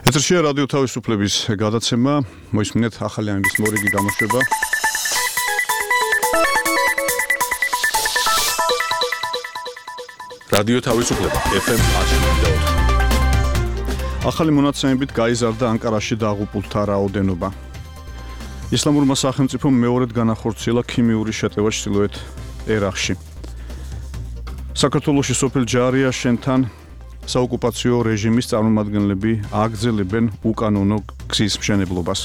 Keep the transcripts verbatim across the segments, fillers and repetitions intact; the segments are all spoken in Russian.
ეთერშია რადიო თავისუფლების გადაცემა, მოისმინეთ ახალი ამბის მორიგი გამოშვება. რადიო თავისუფლება ეფ ემ ათი. ახალი მონაცემებით გაიზარდა ანკარაში დაღუპულთა რაოდენობა. ისლამურმა სახელმწიფომ მეორედ განახორციელა ქიმიური შეტევა ჩრდილოეთ ერაყში. საქართველოში სოფელ ჯარიაშენთან საოკუპაციო რეჟიმის წარმომადგენლები აგრძელებენ უკანონო გზის მშენებლობას.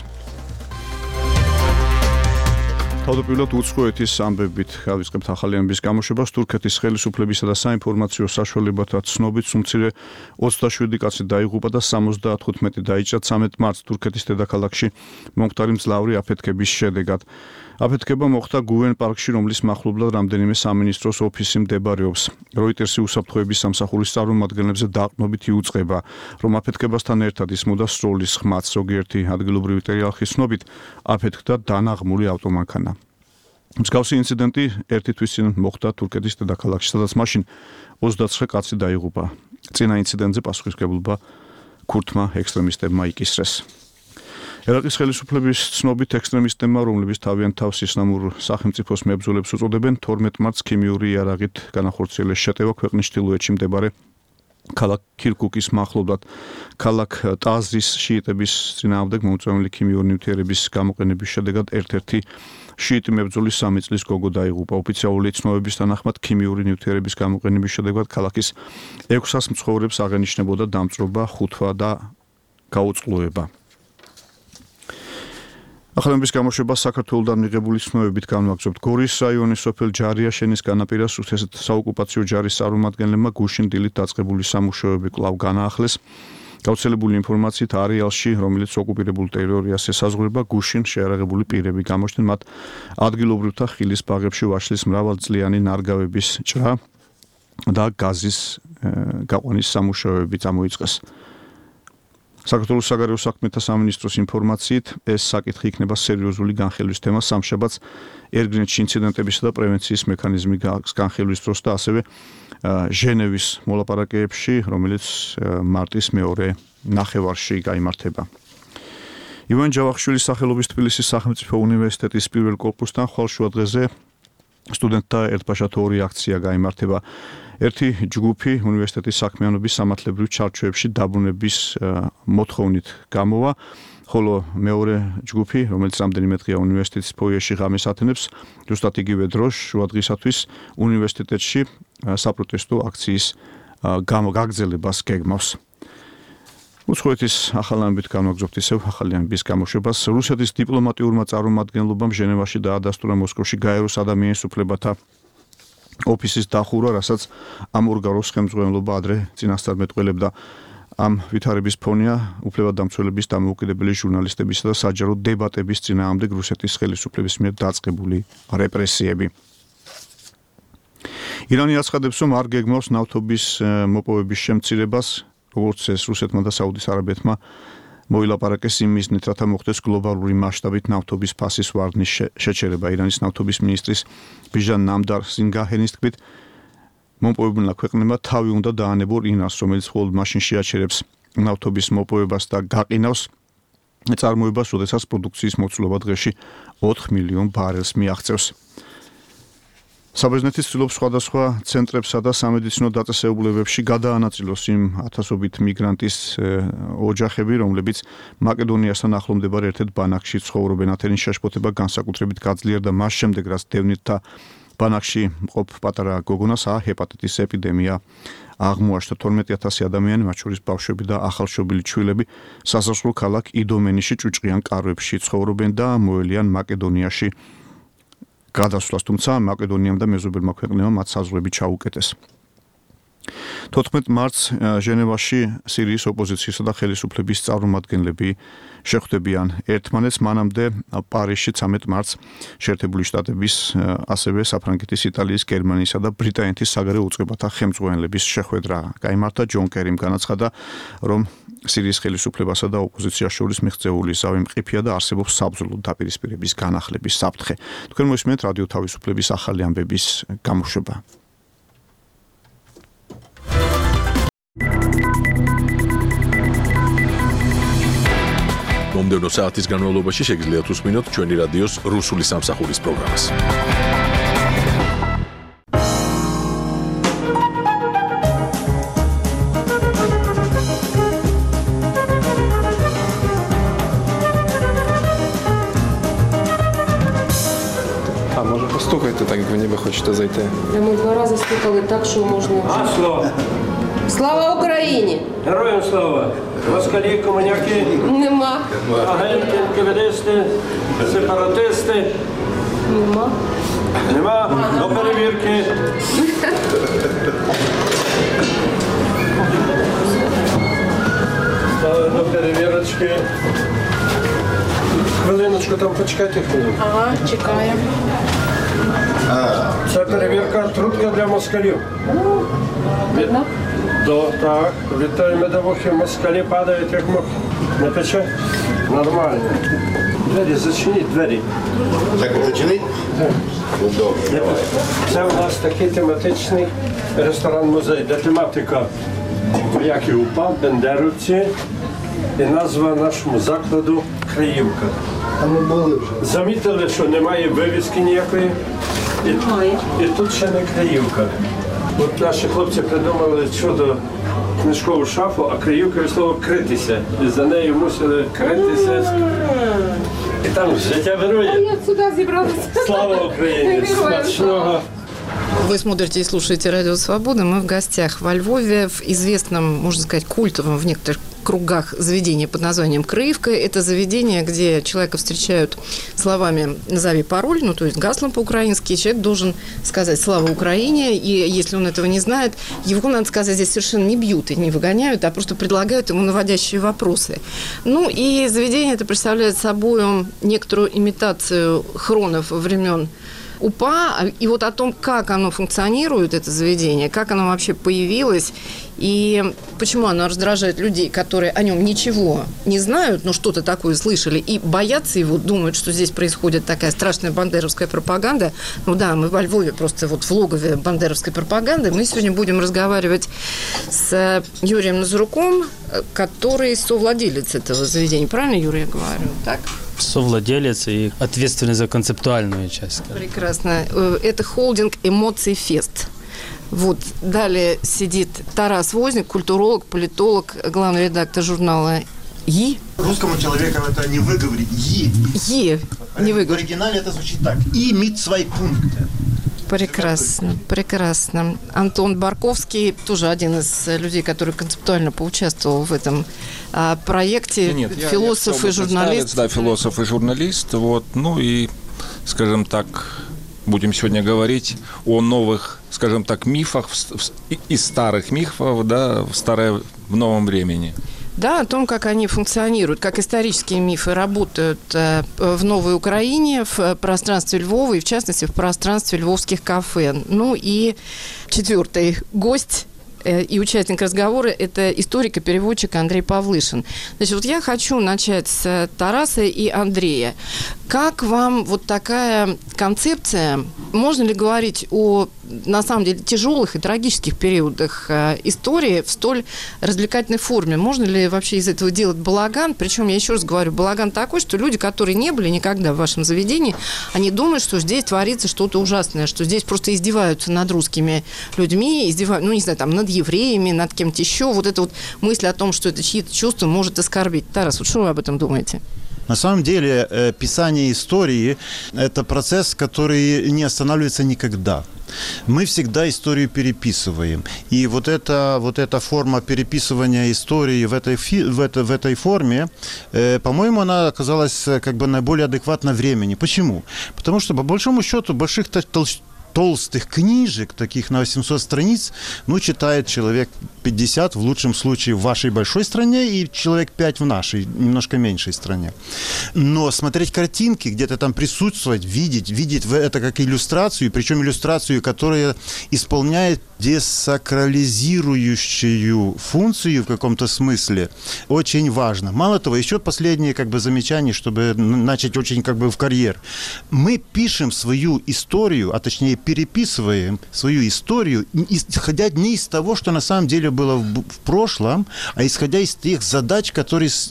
თავდაპირველად უცხოეთის ამბებით გავისყებთ ახალი ამბის გამოშვებას. თურქეთის ხელისუფლებისა და საინფორმაციო საშუალებათა ცნობით სულ ოცდაშვიდი კაცი დაიღუპა და სამოცდათხუთმეტი დაიჭრა ცამეტ მარტს თურქეთის დედაქალაქში მომხდარი მძლავრი აფეთქების შედეგად. აფეთქება მოხდა გუვენ პარკში, რომლის მახლობლად რამდენიმე სამინისტროს ოფისი მდებარეობს. როიტერსი უსაფრთხოების სამსახურის წარმომადგენლებზე დაყრდნობით იუწყება, რომ აფეთქებასთან ერთად ისმოდა სროლის ხმაც. ზოგიერთი ადგილობრივი ტერიალხის ცნობით აფეთქდა დანაღმული ავტომანქანა. მსგავსი ინციდენტი ერთი თვის წინ მოხდა თურქეთის დედაქალაქში, სადაც მაშინ ოცდაცხრე კაცი დაიღუპა. წინა ინციდენტზე პასუხისმგებლობა ქურთმა ექსტრემისტებმა იკისრეს. ერაყის ხელისუფლების ცნობით ექსტრემისტებმა, რომლებიც თავიანთ თავს ისლამურ სახელმწიფოს მებრძოლებს უწოდებენ, თორმეტ მარტს ქიმიური იარაღით განახორციელეს შეტევა ქვეყნის ჩრდილოეთში მდებარე ქალაქ ქირკუკის მახლობლად. ქალაქ ტაზრის შიიტების წინააღმდეგ მომწვეული ქიმიური ნივთიერების გამოყენების შედეგად ერთ-ერთი შიიტი მებრძოლი სამი წლის გოგო დაიღუპა. ოფიციალური ცნობების თანახმად ქიმიური ნივთიერების გამოყენების შედეგად ქალაქის ექვსას მცხოვრებს აღენიშნებოდა დამწვრობა, ხუთვა და გაუწყლოება. ახალი ამბის გამოშვება საქართველოდან მიღებული ცნობებით განვაგრძობთ. გორის რაიონის სოფელ ჯარიაშენის განაპირას უსესეთ საოკუპაციო ჯარის წარმომადგენლებმა გუშინ დილით დაწყებული სამუშაოები კვლავ განაახლეს. გავრცელებული ინფორმაციით არეალში, რომელიც ოკუპირებულ ტერიტორიას ესაზღვრება, გუშინ შეიარაღებული პირები გამოჩნდნენ, მათ ადგილობრივთა ხილის ბაღებში ვაშლის მრავალწლიანი ნარგავების ჭრა და გაზის გაყვანის სამუშაოები წამოიწყეს. საქართველოს საგარეო საქმეთა სამინისტროს ინფორმაციით ეს საკითხი იქნება სერიოზული განხილვის თემა სამშაბათს ერგრინეთში ინციდენტებისა და პრევენციის მექანიზმი განხილვის დროს და ასევე ჟენევის მოლაპარაკებებში, რომელიც მარტის მეორე ნახევარში გაიმართება. ივან ჯავახიშვილის სახელობის თბილისის სახელმწიფო უნივერსიტეტის პირველ კორპუსთან ხვალშუა დღეზე სტუდენტთა ერთბაშად ორი აქცია გაიმართება. ერთი ჯგუფი უნივერსიტეტის საქმიანობის სამართლებრივ ჩარჩოებში დაბრუნების მოთხოვნით გამოვა, ხოლო მეორე ჯგუფი, რომელიც რამდენიმე დღეა უნივერსიტეტის ფოიეში ღამეს ათენებს, ზუსტად იგივე დროს შუადღისათვის უნივერსიტეტში საპროტესტო აქციის გაგრძელებას გეგმავს. უცხოეთის ახალ ამბით განვაგრძობთ ისევ ახალი ამბის გამოშვებას. რუსეთის დიპლომატიურმა წარმომადგენლობამ ჟენევაში დაადასტურა მოსკოვში გაეროს ადამიანის უფლებათა ოფისის დახურვა, რასაც ამ ორგანოს ხელმძღვანელობა ადრე წინასწარ მეტყველებდა. ამ ვითარების ფონია უფლებადამცველების დამოუკიდებელი ჟურნალისტებისა და საჯარო დებატების წინააღმდეგ რუსეთის ხელისუფლების მიერ დაწყებული რეპრესიები. ირანი აცხადებს, რომ არ გეგმავს ნავთობის მოპოვების შემცირებას, როგორც ეს რუსეთმა და საუდის არაბეთმა მოილაპარაკეს იმ მიზნით, რათა მოხდეს გლობალური მასშტაბით ნავთობის ფასის ვარდნის შეჩერება. ირანის ნავთობის მინისტრის ბიჟან ნამდარ სინგაჰენის თქმით, მომპოვებელმა ქვეყნებმა თავი უნდა დაანებო ირანს, რომელიც მხოლოდ მაშინ შეაჩერებს ნავთობის მოპოვებას და გაყინავს წარმოებას, როდესაც პროდუქციის მოცულობა დღეში ოთხ მილიონ ბარელს მიაღწევს. საბერძნეთი ცდილობს სხვადასხვა ცენტრებსა და სამედიცინო დაწესებულებებში გადაანაწილოს იმ ათასობით მიგრანტის ოჯახები, რომლებიც მაკედონიასთან ახლომდებარე ერთ-ერთ ბანაკში ცხოვრობენ. ათენის შეშფოთება განსაკუთრებით გაძლიერდა მას შემდეგ, რაც დევნილთა ბანაკში მყოფ პატარა გოგონას ჰეპატიტის ეპიდემია აღმოაჩნდა. თორმეტი ათასი ადამიანი, მათ შორის ბავშვები და ახალშობილი ჩვილები, სასაზღვრო ქალაქ იდომენიში ჭუჭყიან კარვებში ცხოვრობენ და მოელიან მაკედონიაში გადასვლას, თუმცა მაკედონიამ და მეზობელმა ქვეყნებმა მათ საზღვრები ჩაუკეტეს. თოთხმეტ მარტს ჟენევაში სირიის ოპოზიციისა და ხელისუფლების წარმომადგენლები შეხვდებიან ერთმანეთს. მანამდე პარიზში ცამეტ მარტს შეერთებული შტატების, ასევე საფრანგეთის, იტალიის, გერმანიისა და ბრიტანეთის საგარეო უწყებათა ხელმძღვანელების შეხვედრა გაიმართა. ჯონ კერიმ განაცხადა, რომ სირიის ხელისუფლებასა და ოპოზიციას შორის მიღწეული ზავი მყიფეა და არსებობს საბრძოლო დაპირისპირების განახლების საფრთხე. თქვენ მოისმენთ რადიო თავისუფლების ახალი ამბების გამოშვება. მომდევნო საათის განმავლობაში შეგიძლიათ უსმინოთ ჩვენი რადიოს რუსული სამსახურის პროგრამას. Може постукайте так, як ви ніби хочете зайти. Ми два рази стукали так, що можна... А слово. Слава Україні! Героям слава! Москалі, комуняки, Нема. агенти, НКВДисти, сепаратисти. Нема. Нема до перевірки. Стали до перевірочки. Хвилиночку, там почекайте хвилину. Ага, чекаємо. Це перевірка трутка для москалів. Видно? До, так, від тої медовухи москалі падають, як мух. Не пече? Нормально. Двері, зачиніть двері. Так, зачинить? Це у нас такий тематичний ресторан-музей, де тематика вояків УПА, бендерівці і назва нашому закладу Криївка. А ми були вже. Замітили, що немає вивіски ніякої. І, і тут ще не Криївка. От наші хлопці придумали чудо книжкову шафу, а Криївка від слова критися. І за нею мусили критися. І там життя вирує. Я сюди зібралася. Слава Україні! Смачного! Вы смотрите и слушаете «Радио Свобода». Мы в гостях во Львове, в известном, можно сказать, культовом в некоторых кругах заведении под названием «Крыевка». Это заведение, где человека встречают словами «назови пароль», ну, то есть гаслом по-украински. Человек должен сказать «Слава Украине», и если он этого не знает, его, надо сказать, здесь совершенно не бьют и не выгоняют, а просто предлагают ему наводящие вопросы. Ну, и заведение это представляет собой некоторую имитацию хронов времен УПА, и вот о том, как оно функционирует, это заведение, как оно вообще появилось, и почему оно раздражает людей, которые о нем ничего не знают, но что-то такое слышали, и боятся его, думают, что здесь происходит такая страшная бандеровская пропаганда. Ну да, мы во Львове просто вот в логове бандеровской пропаганды. Мы сегодня будем разговаривать с Юрием Назаруком, который совладелец этого заведения. Правильно, Юрий, я говорю? Так? Совладелец и ответственный за концептуальную часть. Прекрасно. Это холдинг «Эмоций Фест». Вот. Далее сидит Тарас Возник, культуролог, политолог, главный редактор журнала «И». Русскому человеку это не выговорить. И. «И». Не В выговорить. оригинале это звучит так. И имеет свои пункты. Прекрасно, прекрасно. Антон Барковский, тоже один из людей, который концептуально поучаствовал в этом а, проекте. Нет, философ я, я и журналист. Да, философ и журналист. Вот. Ну и, скажем так, будем сегодня говорить о новых, скажем так, мифах, из старых мифов, да, в старое, в новом времени. Да, о том, как они функционируют, как исторические мифы работают в Новой Украине, в пространстве Львова и, в частности, в пространстве львовских кафе. Ну и четвертый гость и участник разговора – это историк и переводчик Андрей Павлышин. Значит, вот я хочу начать с Тараса и Андрея. Как вам вот такая концепция? Можно ли говорить о, на самом деле, тяжелых и трагических периодах истории в столь развлекательной форме? Можно ли вообще из этого делать балаган? Причем, я еще раз говорю, балаган такой, что люди, которые не были никогда в вашем заведении, они думают, что здесь творится что-то ужасное, что здесь просто издеваются над русскими людьми, издеваются, ну, не знаю, там, над евреями, над кем-то еще. Вот эта вот мысль о том, что это чьи-то чувства может оскорбить. Тарас, вот что вы об этом думаете? На самом деле, писание истории – это процесс, который не останавливается никогда. Мы всегда историю переписываем. И вот эта, вот эта форма переписывания истории в этой, в этой, в этой форме, э, по-моему, она оказалась как бы наиболее адекватна времени. Почему? Потому что, по большому счету, больших толщ... толстых книжек, таких на восемьсот страниц, ну, читает человек пятьдесят, в лучшем случае, в вашей большой стране, и человек пять в нашей, немножко меньшей стране. Но смотреть картинки, где-то там присутствовать, видеть, видеть это как иллюстрацию, причем иллюстрацию, которая исполняет десакрализирующую функцию в каком-то смысле, очень важно. Мало того, еще последнее как бы замечание, чтобы начать очень как бы в карьер. Мы пишем свою историю, а точнее переписываем свою историю, исходя не из того, что на самом деле было в, в прошлом, а исходя из тех задач, которые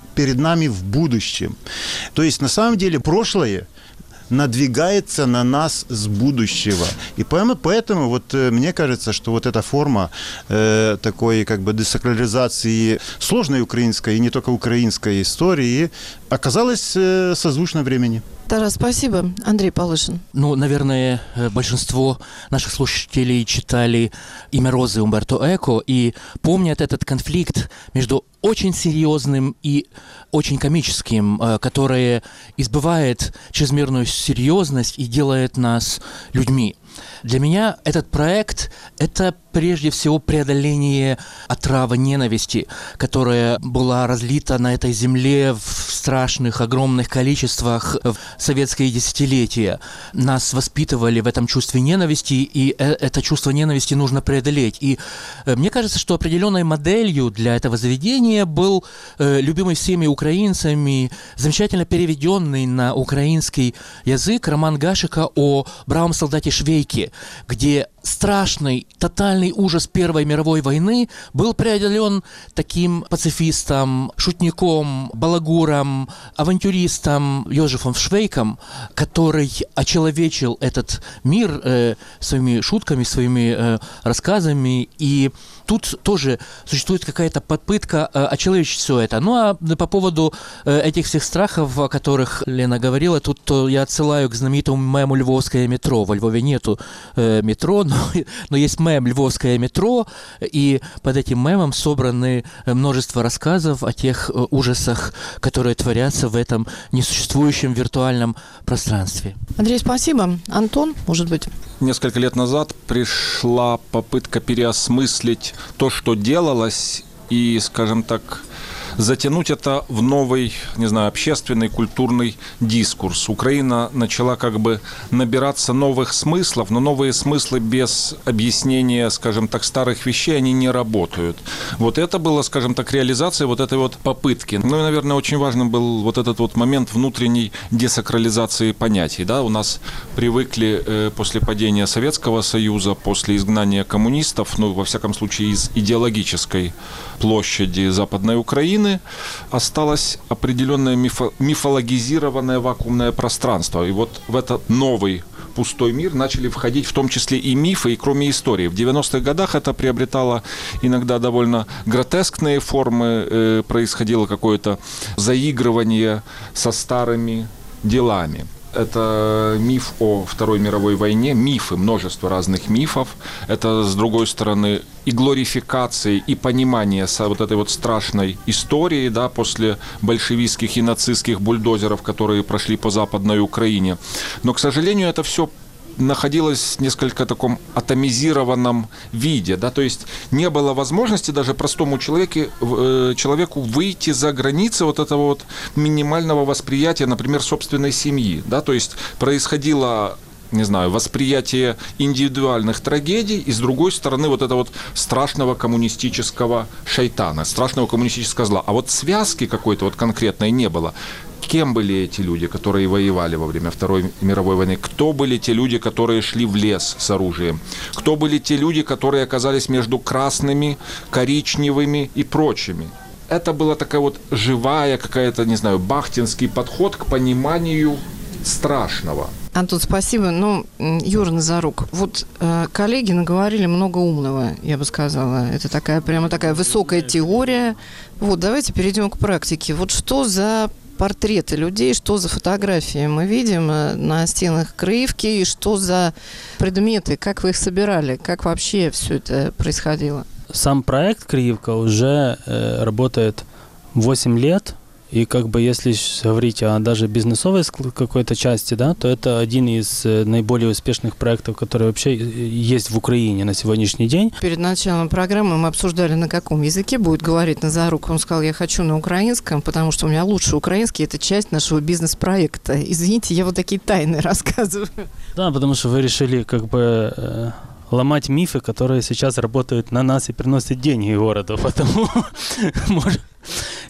перед нами в будущем. То есть, на самом деле, прошлое надвигается на нас с будущего. И поэтому, поэтому вот мне кажется, что вот эта форма э, такой как бы десакрализации сложной украинской и не только украинской истории оказалась э, созвучна времени. Тарас, спасибо. Андрей Полышин. Ну, наверное, большинство наших слушателей читали «Имя Розы» Умберто Эко и помнят этот конфликт между очень серьезным и очень комическим, которое избывает чрезмерную серьезность и делает нас людьми. Для меня этот проект – это прежде всего преодоление отравы ненависти, которая была разлита на этой земле в страшных, огромных количествах в советские десятилетия. Нас воспитывали в этом чувстве ненависти, и это чувство ненависти нужно преодолеть. И мне кажется, что определенной моделью для этого заведения был любимый всеми украинцами, замечательно переведенный на украинский язык роман Гашека о бравом солдате Швейке, где страшный, тотальный ужас Первой мировой войны был преодолен таким пацифистом, шутником, балагуром, авантюристом Йозефом Швейком, который очеловечил этот мир э, своими шутками, своими э, рассказами. И тут тоже существует какая-то попытка э, очеловечить все это. Ну а по поводу э, этих всех страхов, о которых Лена говорила, тут то я отсылаю к знаменитому мему «Львовское метро». Во Львове нету э, метро, но, но есть мем «Львовское метро», и под этим мемом собраны множество рассказов о тех э, ужасах, которые творятся в этом несуществующем виртуальном пространстве. Андрей, спасибо. Антон, может быть? Несколько лет назад пришла попытка переосмыслить то, что делалось, и, скажем так, затянуть это в новый, не знаю, общественный, культурный дискурс. Украина начала как бы набираться новых смыслов, но новые смыслы без объяснения, скажем так, старых вещей, они не работают. Вот это было, скажем так, реализация вот этой вот попытки. Ну и, наверное, очень важным был вот этот вот момент внутренней десакрализации понятий. Да? У нас привыкли э, после падения Советского Союза, после изгнания коммунистов, ну, во всяком случае, из идеологической площади Западной Украины, осталось определенное мифо- мифологизированное вакуумное пространство. И вот в этот новый пустой мир начали входить в том числе и мифы, и кроме истории. В девяностых годах это приобретало иногда довольно гротескные формы, э, происходило какое-то заигрывание со старыми делами. Это миф о Второй мировой войне, мифы, множество разных мифов. Это, с другой стороны, и глорификация, и понимание вот этой вот страшной истории, да, после большевистских и нацистских бульдозеров, которые прошли по Западной Украине. Но, к сожалению, это все находилась в несколько таком атомизированном виде, да, то есть не было возможности даже простому человеку, э, человеку выйти за границы вот этого вот минимального восприятия, например, собственной семьи, да, то есть происходило, не знаю, восприятие индивидуальных трагедий и, с другой стороны, вот это вот страшного коммунистического шайтана, страшного коммунистического зла. А вот связки какой-то вот конкретной не было. Кем были эти люди, которые воевали во время Второй мировой войны? Кто были те люди, которые шли в лес с оружием? Кто были те люди, которые оказались между красными, коричневыми и прочими? Это была такая вот живая какая-то, не знаю, бахтинский подход к пониманию страшного. Антон, спасибо. Ну, Юра Назарук, вот э, коллеги наговорили много умного, я бы сказала. Это такая прямо такая высокая теория. Вот, давайте перейдем к практике. Вот что за портреты людей, что за фотографии мы видим на стенах Крыевки, и что за предметы, как вы их собирали, как вообще все это происходило? Сам проект «Крыевка» уже э, работает восемь лет. И как бы если говорить о даже бизнесовой какой-то части, да, то это один из наиболее успешных проектов, которые вообще есть в Украине на сегодняшний день. Перед началом программы мы обсуждали, на каком языке будет говорить Назарук. Он сказал, я хочу на украинском, потому что у меня лучший украинский, это часть нашего бизнес-проекта. Извините, я вот такие тайны рассказываю. Да, потому что вы решили как бы э, ломать мифы, которые сейчас работают на нас и приносят деньги городу, потому может...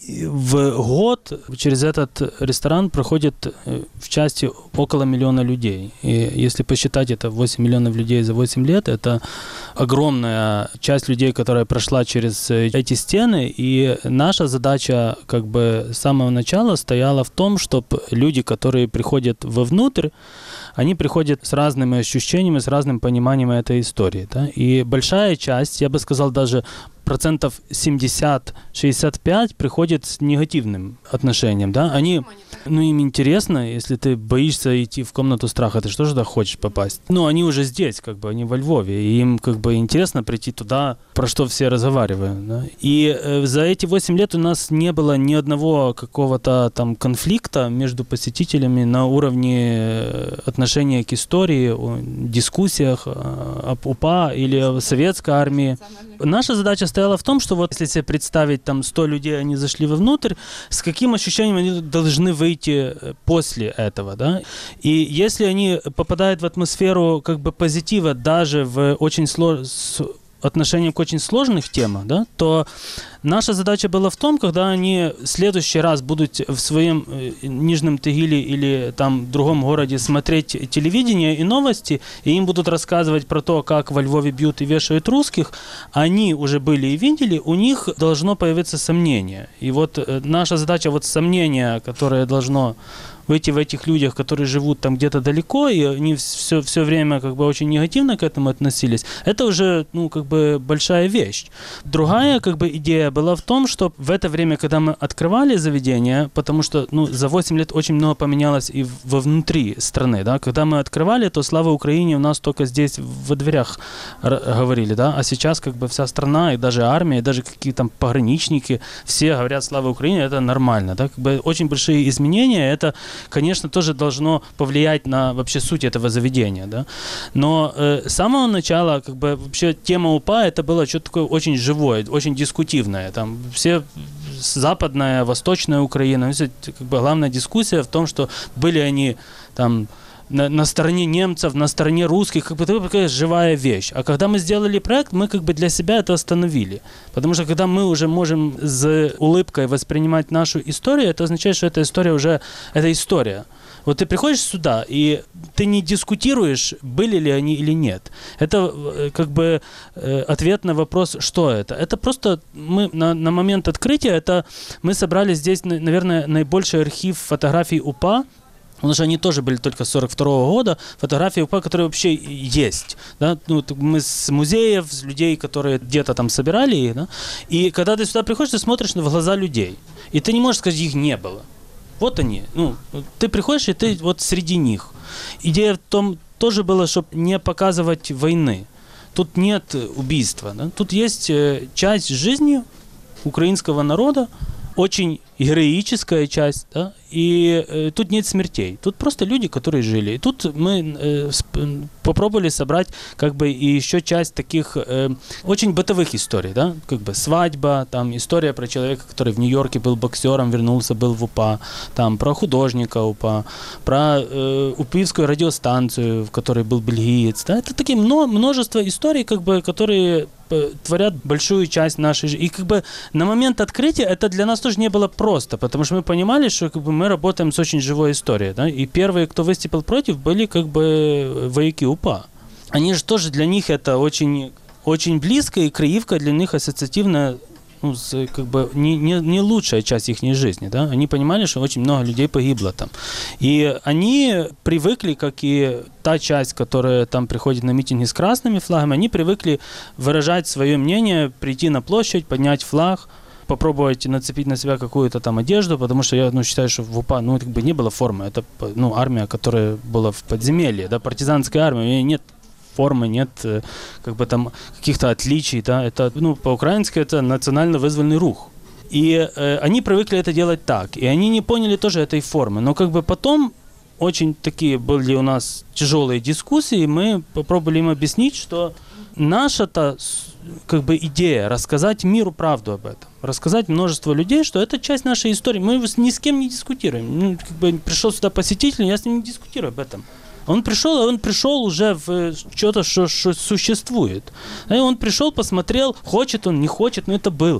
В год через этот ресторан проходит в части около миллиона людей. И если посчитать это восемь миллионов людей за восемь лет, это огромная часть людей, которая прошла через эти стены. И наша задача как бы с самого начала стояла в том, чтобы люди, которые приходят вовнутрь, они приходят с разными ощущениями, с разным пониманием этой истории. Да? И большая часть, я бы сказал, даже процентов семьдесят-шестьдесят пять приходит с негативным отношением. Да? Они, ну, им интересно, если ты боишься идти в комнату страха, ты что же туда хочешь попасть? Ну, они уже здесь, как бы, они во Львове, и им как бы интересно прийти туда, про что все разговаривают. Да? И э, за эти восемь лет у нас не было ни одного какого-то там конфликта между посетителями на уровне отношения к истории, о дискуссиях об УПА или о советской армии. Наша задача стояла в том, что вот если себе представить, там сто людей, они зашли вовнутрь, с каким ощущением они должны выйти после этого, да? И если они попадают в атмосферу как бы позитива даже в очень сложном отношением к очень сложных темам, да, то наша задача была в том, когда они в следующий раз будут в своем Нижнем Тагиле или там в другом городе смотреть телевидение и новости, и им будут рассказывать про то, как во Львове бьют и вешают русских, они уже были и видели, у них должно появиться сомнение. И вот наша задача, вот сомнение, которое должно выйти в этих людях, которые живут там где-то далеко, и они все, все время как бы очень негативно к этому относились, это уже, ну, как бы большая вещь. Другая, как бы, идея была в том, что в это время, когда мы открывали заведение, потому что, ну, за восемь лет очень много поменялось и вовнутри страны, да, когда мы открывали, то слава Украине у нас только здесь во дверях говорили, да, а сейчас как бы вся страна, и даже армия, и даже какие-то там пограничники, все говорят слава Украине, это нормально, да, как бы очень большие изменения, это, конечно, тоже должно повлиять на вообще суть этого заведения, да. Но э, с самого начала, как бы, вообще тема УПА, это было что-то такое очень живое, очень дискутивное. Там все западная, восточная Украина, все, как бы, главная дискуссия в том, что были они там на, на стороне немцев, на стороне русских, как бы это такая живая вещь. А когда мы сделали проект, мы как бы для себя это остановили. Потому что когда мы уже можем с улыбкой воспринимать нашу историю, это означает, что эта история уже, это история. Вот ты приходишь сюда, и ты не дискутируешь, были ли они или нет. Это как бы ответ на вопрос, что это. Это просто мы на, на момент открытия, это мы собрали здесь, наверное, наибольший архив фотографий УПА, потому что они тоже были только с сорок второго года, фотографии УПА, которые вообще есть. Да? Ну, мы с музеев, с людей, которые где-то там собирали их. Да? И когда ты сюда приходишь, ты смотришь в глаза людей. И ты не можешь сказать, их не было. Вот они. Ну, ты приходишь, и ты вот среди них. Идея в том тоже была, чтобы не показывать войны. Тут нет убийства. Да? Тут есть часть жизни украинского народа, очень героическая часть, да, и э, тут нет смертей. Тут просто люди, которые жили. И тут мы э, сп- попробовали собрать как бы и еще часть таких э, очень бытовых историй, да, как бы свадьба, там история про человека, который в Нью-Йорке был боксером, вернулся, был в УПА, там про художника УПА, про э, упивскую радиостанцию, в которой был бельгиец, да, это такие множество историй, как бы, которые творят большую часть нашей жизни. И как бы на момент открытия это для нас тоже не было просто, потому что мы понимали, что как бы мы работаем с очень живой историей. Да? И первые, кто выступил против, были как бы вояки УПА. Они же тоже, для них это очень, очень близко, и Криевка для них ассоциативная, ну, с, как бы не, не, не лучшая часть их жизни. Да? Они понимали, что очень много людей погибло там. И они привыкли, как и та часть, которая там приходит на митинги с красными флагами, они привыкли выражать свое мнение, прийти на площадь, поднять флаг, попробовать нацепить на себя какую-то там одежду, потому что я, ну, считаю, что в УПА, ну, как бы не было формы. Это, ну, армия, которая была в подземелье, да, партизанская армия, у нее нет формы, нет как бы там каких-то отличий, да, это, ну, по-украински это национально вызвольный рух. И э, они привыкли это делать так, и они не поняли тоже этой формы, но как бы потом очень такие были у нас тяжелые дискуссии, мы попробовали им объяснить, что наша-то как бы идея рассказать миру правду об этом, рассказать множеству людей, что это часть нашей истории, мы ни с кем не дискутируем, ну, как бы пришел сюда посетитель, я с ним не дискутирую об этом. Он пришел, он пришел уже в что-то, что, что существует. И он пришел, посмотрел, хочет он, не хочет, но это было.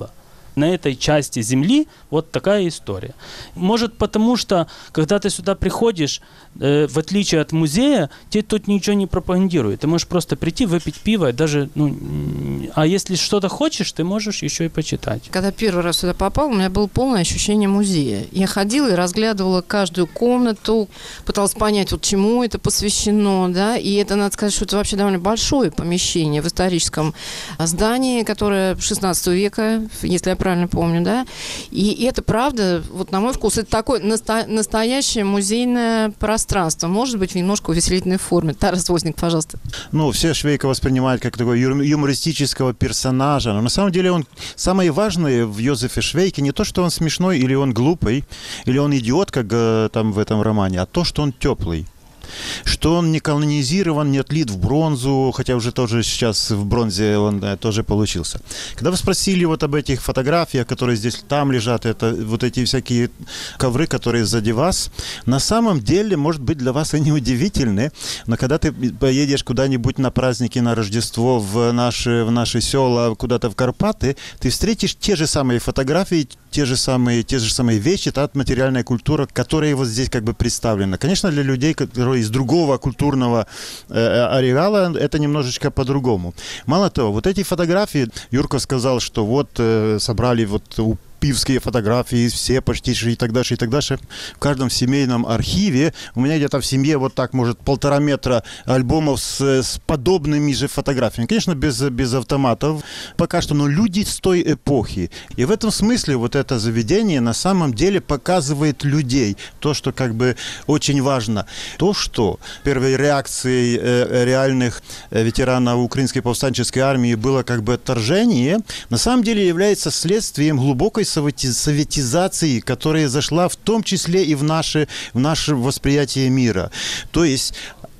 на этой части земли вот такая история. Может, потому что, когда ты сюда приходишь, э, в отличие от музея, тебе тут ничего не пропагандирует. Ты можешь просто прийти, выпить пиво, и даже, ну, а если что-то хочешь, ты можешь еще и почитать. Когда первый раз сюда попал, у меня было полное ощущение музея. Я ходила и разглядывала каждую комнату, пыталась понять, вот чему это посвящено, да, и это, надо сказать, что это вообще довольно большое помещение в историческом здании, которое шестнадцатого века, если я правильно помню, да, и, и это правда, вот на мой вкус, это такое насто- настоящее музейное пространство, может быть, в немножко увеселительной форме. Тарас Возник, пожалуйста. Ну, все Швейка воспринимают как такого юмористического персонажа, но на самом деле он, самое важное в Йозефе Швейке не то, что он смешной или он глупый, или он идиот, как там в этом романе, а то, что он теплый. Что он не колонизирован, не отлит в бронзу, хотя уже тоже сейчас в бронзе он да, тоже получился. Когда вы спросили вот об этих фотографиях, которые здесь там лежат, это вот эти всякие ковры, которые сзади вас, на самом деле, может быть, для вас они удивительны, но когда ты поедешь куда-нибудь на праздники, на Рождество, в наши, в наши села, куда-то в Карпаты, ты встретишь те же самые фотографии, те же самые, те же самые вещи, та материальная культура, которая вот здесь как бы представлена. Конечно, для людей, которые из другого культурного э, ареала, это немножечко по-другому. Мало того, вот эти фотографии, Юрко сказал, что вот э, собрали вот у пивские фотографии, все почти и так дальше, и так дальше. В каждом семейном архиве у меня где-то в семье вот так, может, полтора метра альбомов с, с подобными же фотографиями. Конечно, без, без автоматов пока что, но люди с той эпохи. И в этом смысле вот это заведение на самом деле показывает людей. То, что как бы очень важно. То, что первой реакцией э, реальных э, ветеранов украинской повстанческой армии было как бы отторжение, на самом деле является следствием глубокой советизации, которая зашла в том числе и в наше, в наше восприятие мира. То есть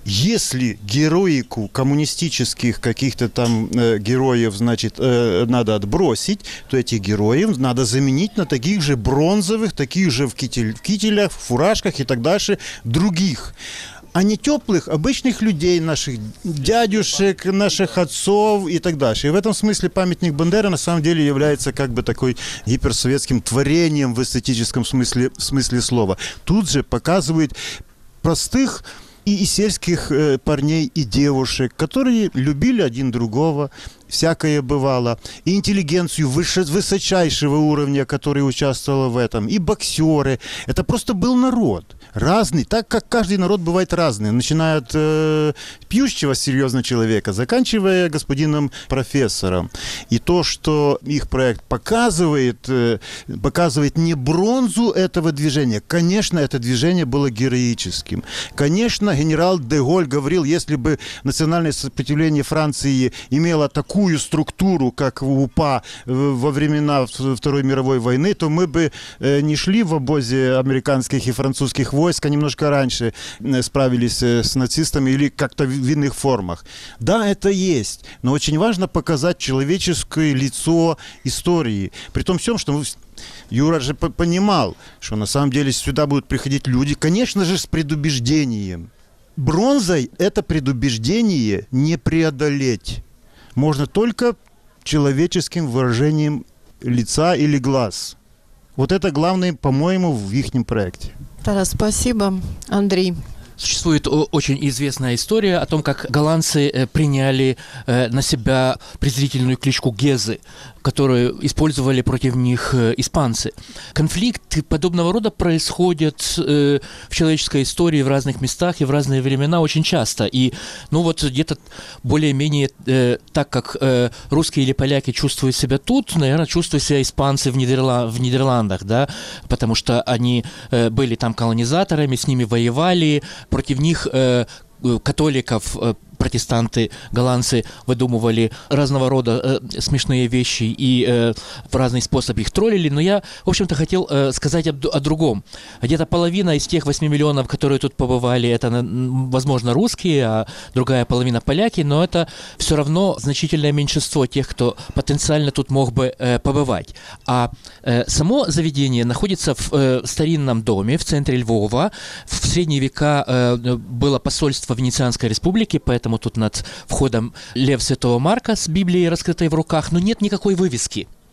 если героику коммунистических каких-то там э, героев, значит, э, надо отбросить, то этих героев надо заменить на таких же бронзовых, таких же в, китель, в кителях, в фуражках и так дальше, других. А не теплых, обычных людей, наших дядюшек, наших отцов и так дальше. И в этом смысле памятник Бандеры на самом деле является как бы такой гиперсоветским творением в эстетическом смысле, в смысле слова. Тут же показывает простых и, и сельских э, парней и девушек, которые любили один другого, всякое бывало, и интеллигенцию выше, высочайшего уровня, которая участвовала в этом, и боксеры. Это просто был народ. Разный, так как каждый народ бывает разный, начиная от э, пьющего серьезного человека, заканчивая господином профессором. И то, что их проект показывает, э, показывает не бронзу этого движения, конечно, это движение было героическим. Конечно, генерал де Голь говорил, если бы национальное сопротивление Франции имело такую структуру, как в УПА во времена Второй мировой войны, то мы бы э, не шли в обозе американских и французских войск, войска немножко раньше справились с нацистами или как-то в иных формах. Да, это есть, но очень важно показать человеческое лицо истории. При том всем, что Юра же понимал, что на самом деле сюда будут приходить люди, конечно же, с предубеждением. Бронзой это предубеждение не преодолеть. Можно только человеческим выражением лица или глаз. Вот это главное, по-моему, в ихнем проекте. Тарас, спасибо. Андрей. Существует очень известная история о том, как голландцы приняли на себя презрительную кличку Гезы, которую использовали против них испанцы. Конфликты подобного рода происходят в человеческой истории в разных местах и в разные времена очень часто. И, ну вот, где-то более-менее так, как русские или поляки чувствуют себя тут, наверное, чувствуют себя испанцы в, Нидерла- в Нидерландах, да, потому что они были там колонизаторами, с ними воевали, против них э, католиков, э, протестанты, голландцы выдумывали разного рода э, смешные вещи и э, в разный способ их троллили. Но я, в общем-то, хотел э, сказать о, о другом. Где-то половина из тех восьми миллионов, которые тут побывали, это, возможно, русские, а другая половина поляки, но это все равно значительное меньшинство тех, кто потенциально тут мог бы э, побывать. А э, само заведение находится в э, старинном доме в центре Львова. В средние века э, было посольство Венецианской республики, поэтому тут над входом лев Святого Марка с Библией, раскрытой в руках, но нет никакой вывески.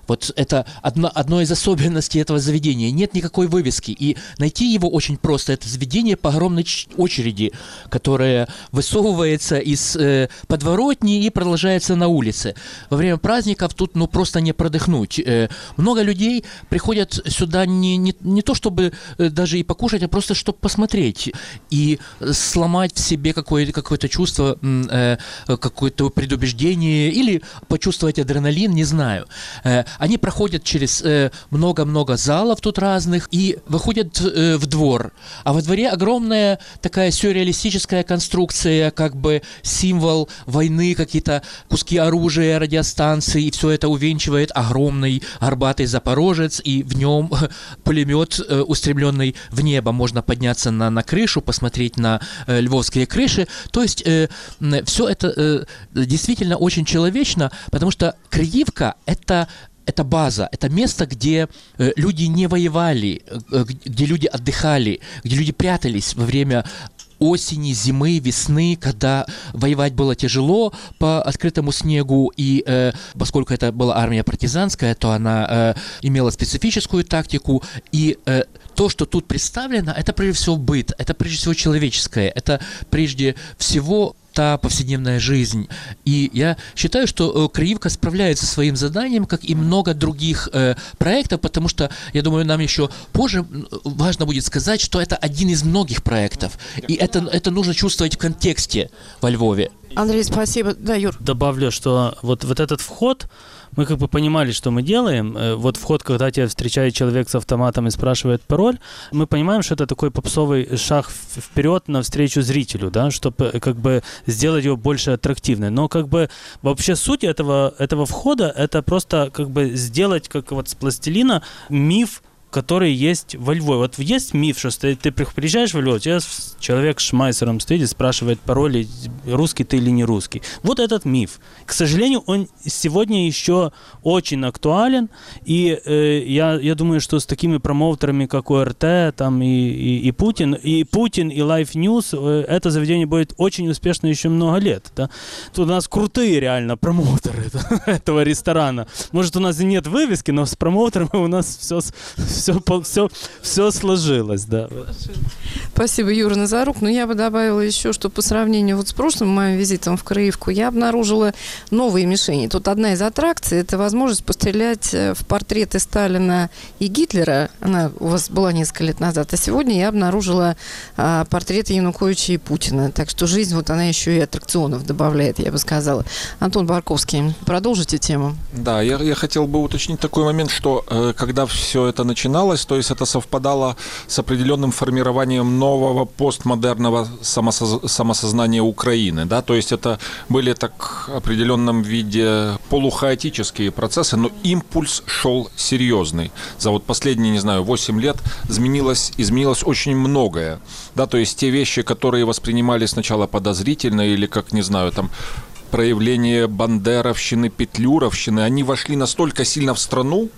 Вот это одно, одно из особенностей этого заведения. Нет никакой вывески. И найти его очень просто. Это заведение по огромной очереди, которое высовывается из э, подворотни и продолжается на улице. Во время праздников тут ну, просто не продохнуть. Э, много людей приходят сюда не, не, не то, чтобы э, даже и покушать, а просто чтобы посмотреть. И сломать в себе какое-то, какое-то чувство, э, какое-то предубеждение или почувствовать адреналин, не знаю. Э, они проходят через э, много-много залов тут разных и выходят э, в двор. А во дворе огромная такая сюрреалистическая конструкция, как бы символ войны, какие-то куски оружия, радиостанции, и все это увенчивает огромный горбатый Запорожец, и в нем пулемет, э, устремленный в небо. Можно подняться на, на крышу, посмотреть на э, львовские крыши. То есть э, все это э, действительно очень человечно, потому что Криивка — это Это база, это место, где э, люди не воевали, э, где люди отдыхали, где люди прятались во время осени, зимы, весны, когда воевать было тяжело по открытому снегу, и э, поскольку это была армия партизанская, то она э, имела специфическую тактику, и э, то, что тут представлено, это прежде всего быт, это прежде всего человеческое, это прежде всего та повседневная жизнь. И я считаю, что Криивка справляется со своим заданием, как и много других э, проектов, потому что, я думаю, нам еще позже важно будет сказать, что это один из многих проектов. И это, это нужно чувствовать в контексте во Львове. Андрей, спасибо. Да, Юр. Добавлю, что вот, вот этот вход, мы как бы понимали, что мы делаем. Вот вход, когда тебя встречает человек с автоматом и спрашивает пароль, мы понимаем, что это такой попсовый шаг вперед навстречу зрителю, да, чтобы как бы сделать его больше аттрактивным. Но как бы вообще суть этого, этого входа — это просто как бы сделать, как вот с пластилина, миф, который есть во Львове. Вот есть миф, что ты приезжаешь в Львов, тебя человек с шмайсером стоит и спрашивает пароль, русский ты или не русский. Вот этот миф. К сожалению, он сегодня еще очень актуален, и э, я, я думаю, что с такими промоутерами, как ОРТ, там и, и, и Путин, и Путин, и Life News, э, это заведение будет очень успешно еще много лет. Да? Тут у нас крутые реально промоутеры этого ресторана. Может, у нас и нет вывески, но с промоутерами у нас все... Все, все, все сложилось, да. Спасибо, Юра Назарук. Но я бы добавила еще, что по сравнению вот с прошлым моим визитом в Криивку, я обнаружила новые мишени. Тут одна из аттракций – это возможность пострелять в портреты Сталина и Гитлера. Она у вас была несколько лет назад. А сегодня я обнаружила а, портреты Януковича и Путина. Так что жизнь, вот она еще и аттракционов добавляет, я бы сказала. Антон Барковский, продолжите тему. Да, я, я хотел бы уточнить такой момент, что э, когда все это начиналось, то есть это совпадало с определенным формированием нового постмодерного самосоз... самосознания Украины, да, то есть это были так в определенном виде полухаотические процессы, но импульс шел серьезный. За вот последние, не знаю, восемь лет изменилось, изменилось очень многое, да, то есть те вещи, которые воспринимались сначала подозрительно или, как, не знаю, там, проявление бандеровщины, петлюровщины, они вошли настолько сильно в страну,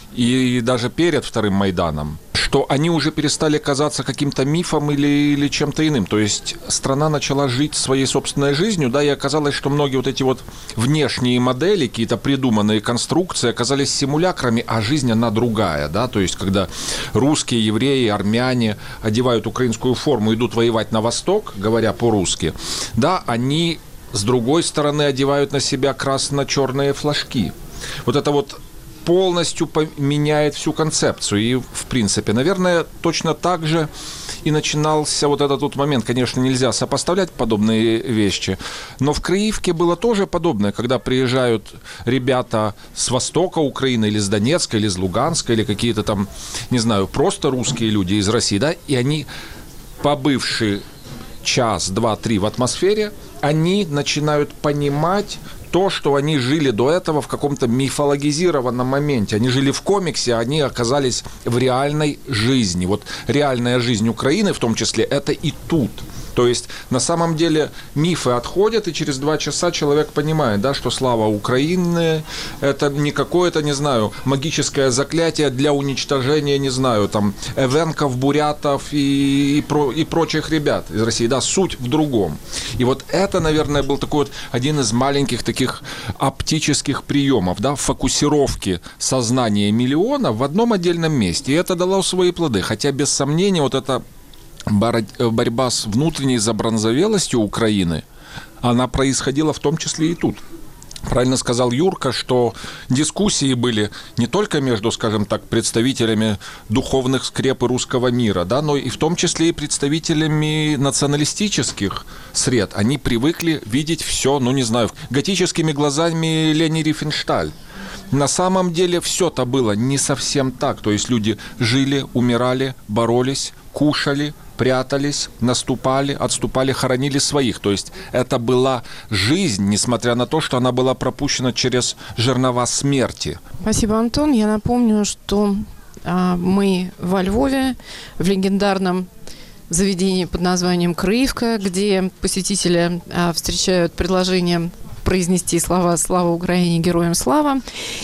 и даже перед вторым Майданом, что они уже перестали казаться каким-то мифом или, или чем-то иным. То есть страна начала жить своей собственной жизнью, да, и оказалось, что многие вот эти вот внешние модели, какие-то придуманные конструкции оказались симулякрами, а жизнь, она другая, да, то есть когда русские, евреи, армяне одевают украинскую форму, идут воевать на восток, говоря по-русски, да, они с другой стороны одевают на себя красно-черные флажки. Вот это вот полностью поменяет всю концепцию. И, в принципе, наверное, точно так же и начинался вот этот вот момент. Конечно, нельзя сопоставлять подобные вещи, но в Криивке было тоже подобное, когда приезжают ребята с востока Украины, или с Донецка, или с Луганска, или какие-то там, не знаю, просто русские люди из России, да, и они, побывшие час, два, три в атмосфере, они начинают понимать то, что они жили до этого в каком-то мифологизированном моменте. Они жили в комиксе, а они оказались в реальной жизни. Вот реальная жизнь Украины, в том числе, это и тут. То есть, на самом деле, мифы отходят, и через два часа человек понимает, да, что слава Украины – это не какое-то, не знаю, магическое заклятие для уничтожения, не знаю, там, эвенков, бурятов и, и, про, и прочих ребят из России. Да, суть в другом. И вот это, наверное, был такой вот один из маленьких таких оптических приемов, да, фокусировки сознания миллиона в одном отдельном месте. И это дало свои плоды. Хотя, без сомнения, вот эта борьба с внутренней забронзовелостью Украины, она происходила в том числе и тут. Правильно сказал Юрка, что дискуссии были не только между, скажем так, представителями духовных скреп и русского мира, да, но и в том числе и представителями националистических сред. Они привыкли видеть все, ну не знаю, готическими глазами Лени Рифеншталь. На самом деле все-то было не совсем так. То есть люди жили, умирали, боролись, кушали, прятались, наступали, отступали, хоронили своих. То есть это была жизнь, несмотря на то, что она была пропущена через жернова смерти. Спасибо, Антон. Я напомню, что а, мы во Львове, в легендарном заведении под названием «Крыевка», где посетители а, встречают предложение произнести слова «Слава Украине! Героям слава!».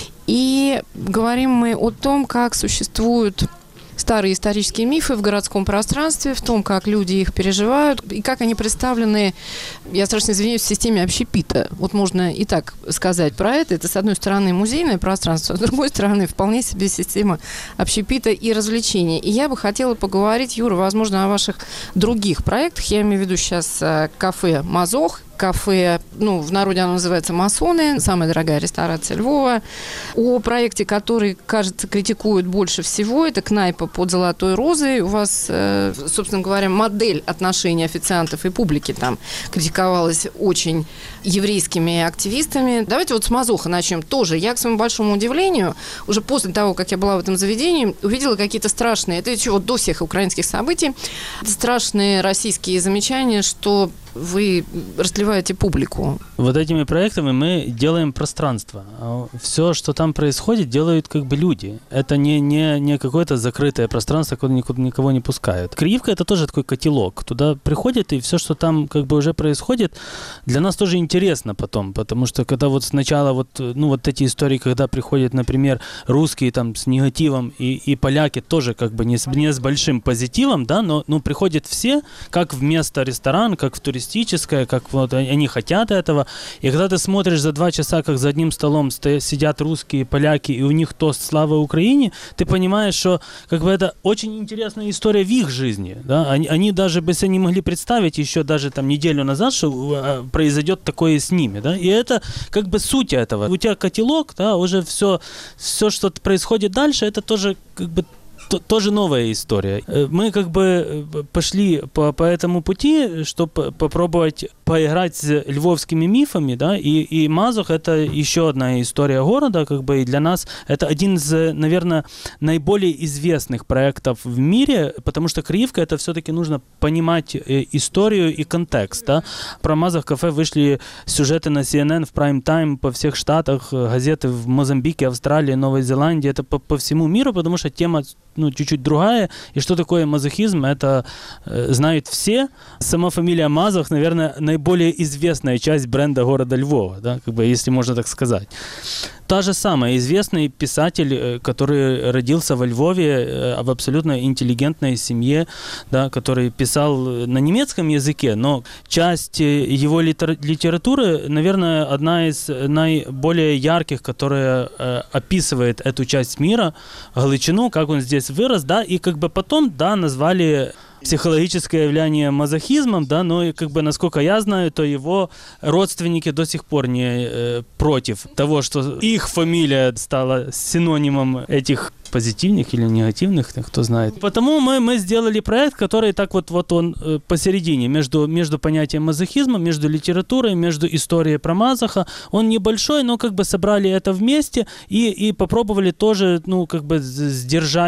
И говорим мы о том, как существуют старые исторические мифы в городском пространстве, в том, как люди их переживают, и как они представлены, я страшно извиняюсь, в системе общепита. Вот можно и так сказать про это. Это, с одной стороны, музейное пространство, а с другой стороны, вполне себе система общепита и развлечений. И я бы хотела поговорить, Юра, возможно, о ваших других проектах. Я имею в виду сейчас кафе «Мазох», кафе, ну, в народе оно называется «Масоны», самая дорогая ресторация Львова. О проекте, который, кажется, критикуют больше всего, это «Кнайпа под Золотой розой». У вас, собственно говоря, модель отношений официантов и публики там критиковалась очень еврейскими активистами. Давайте вот с «Мазоха» начнем тоже. Я, к своему большому удивлению, уже после того, как я была в этом заведении, увидела какие-то страшные, это еще вот до всех украинских событий, страшные российские замечания, что вы расливаете публику. Вот этими проектами мы делаем пространство. Все, что там происходит, делают как бы люди. Это не, не, не какое-то закрытое пространство, куда никуда никого не пускают. Криевка — это тоже такой котелок. Туда приходят, и все, что там как бы уже происходит, для нас тоже интересно потом. Потому что когда вот сначала вот, ну, вот эти истории, когда приходят, например, русские там с негативом и, и поляки тоже как бы не с, не с большим позитивом, да, но ну, приходят все, как вместо ресторана, как в туристическом, как вот они хотят этого. И когда ты смотришь за два часа, как за одним столом стоят, сидят русские, поляки, и у них тост «Слава Украине», ты понимаешь, что как бы это очень интересная история в их жизни. Да? Они, они даже бы себе не могли представить еще даже там неделю назад, что произойдет такое с ними. Да? И это как бы суть этого. У тебя котелок, да, уже все, все, что происходит дальше, это тоже как бы тоже новая история. Мы как бы пошли по, по этому пути, чтобы попробовать поиграть с львовскими мифами, да, и, и Мазох — это еще одна история города, как бы, и для нас это один из, наверное, наиболее известных проектов в мире, потому что Криевка — это все-таки нужно понимать историю и контекст, да. Про Мазох кафе вышли сюжеты на си эн эн в прайм-тайм по всех штатах, газеты в Мозамбике, Австралии, Новой Зеландии, это по, по всему миру, потому что тема ну, чуть-чуть другая. И что такое мазохизм, это э, знают все. Сама фамилия Мазох, наверное, наиболее известная часть бренда города Львова, да, как бы, если можно так сказать. Та же самая, известный писатель, который родился во Львове, в абсолютно интеллигентной семье, да, который писал на немецком языке, но часть его литературы, наверное, одна из наиболее ярких, которая э, описывает эту часть мира, Галичину, как он здесь вырос, да, и как бы потом, да, назвали психологическое явление мазохизмом, да, но и как бы, насколько я знаю, то его родственники до сих пор не э, против того, что их фамилия стала синонимом этих позитивных или негативных, кто знает. Потому мы, мы сделали проект, который так вот, вот он э, посередине, между, между понятием мазохизма, между литературой, между историей про Мазоха. Он небольшой, но как бы собрали это вместе и, и попробовали тоже, ну, как бы сдержать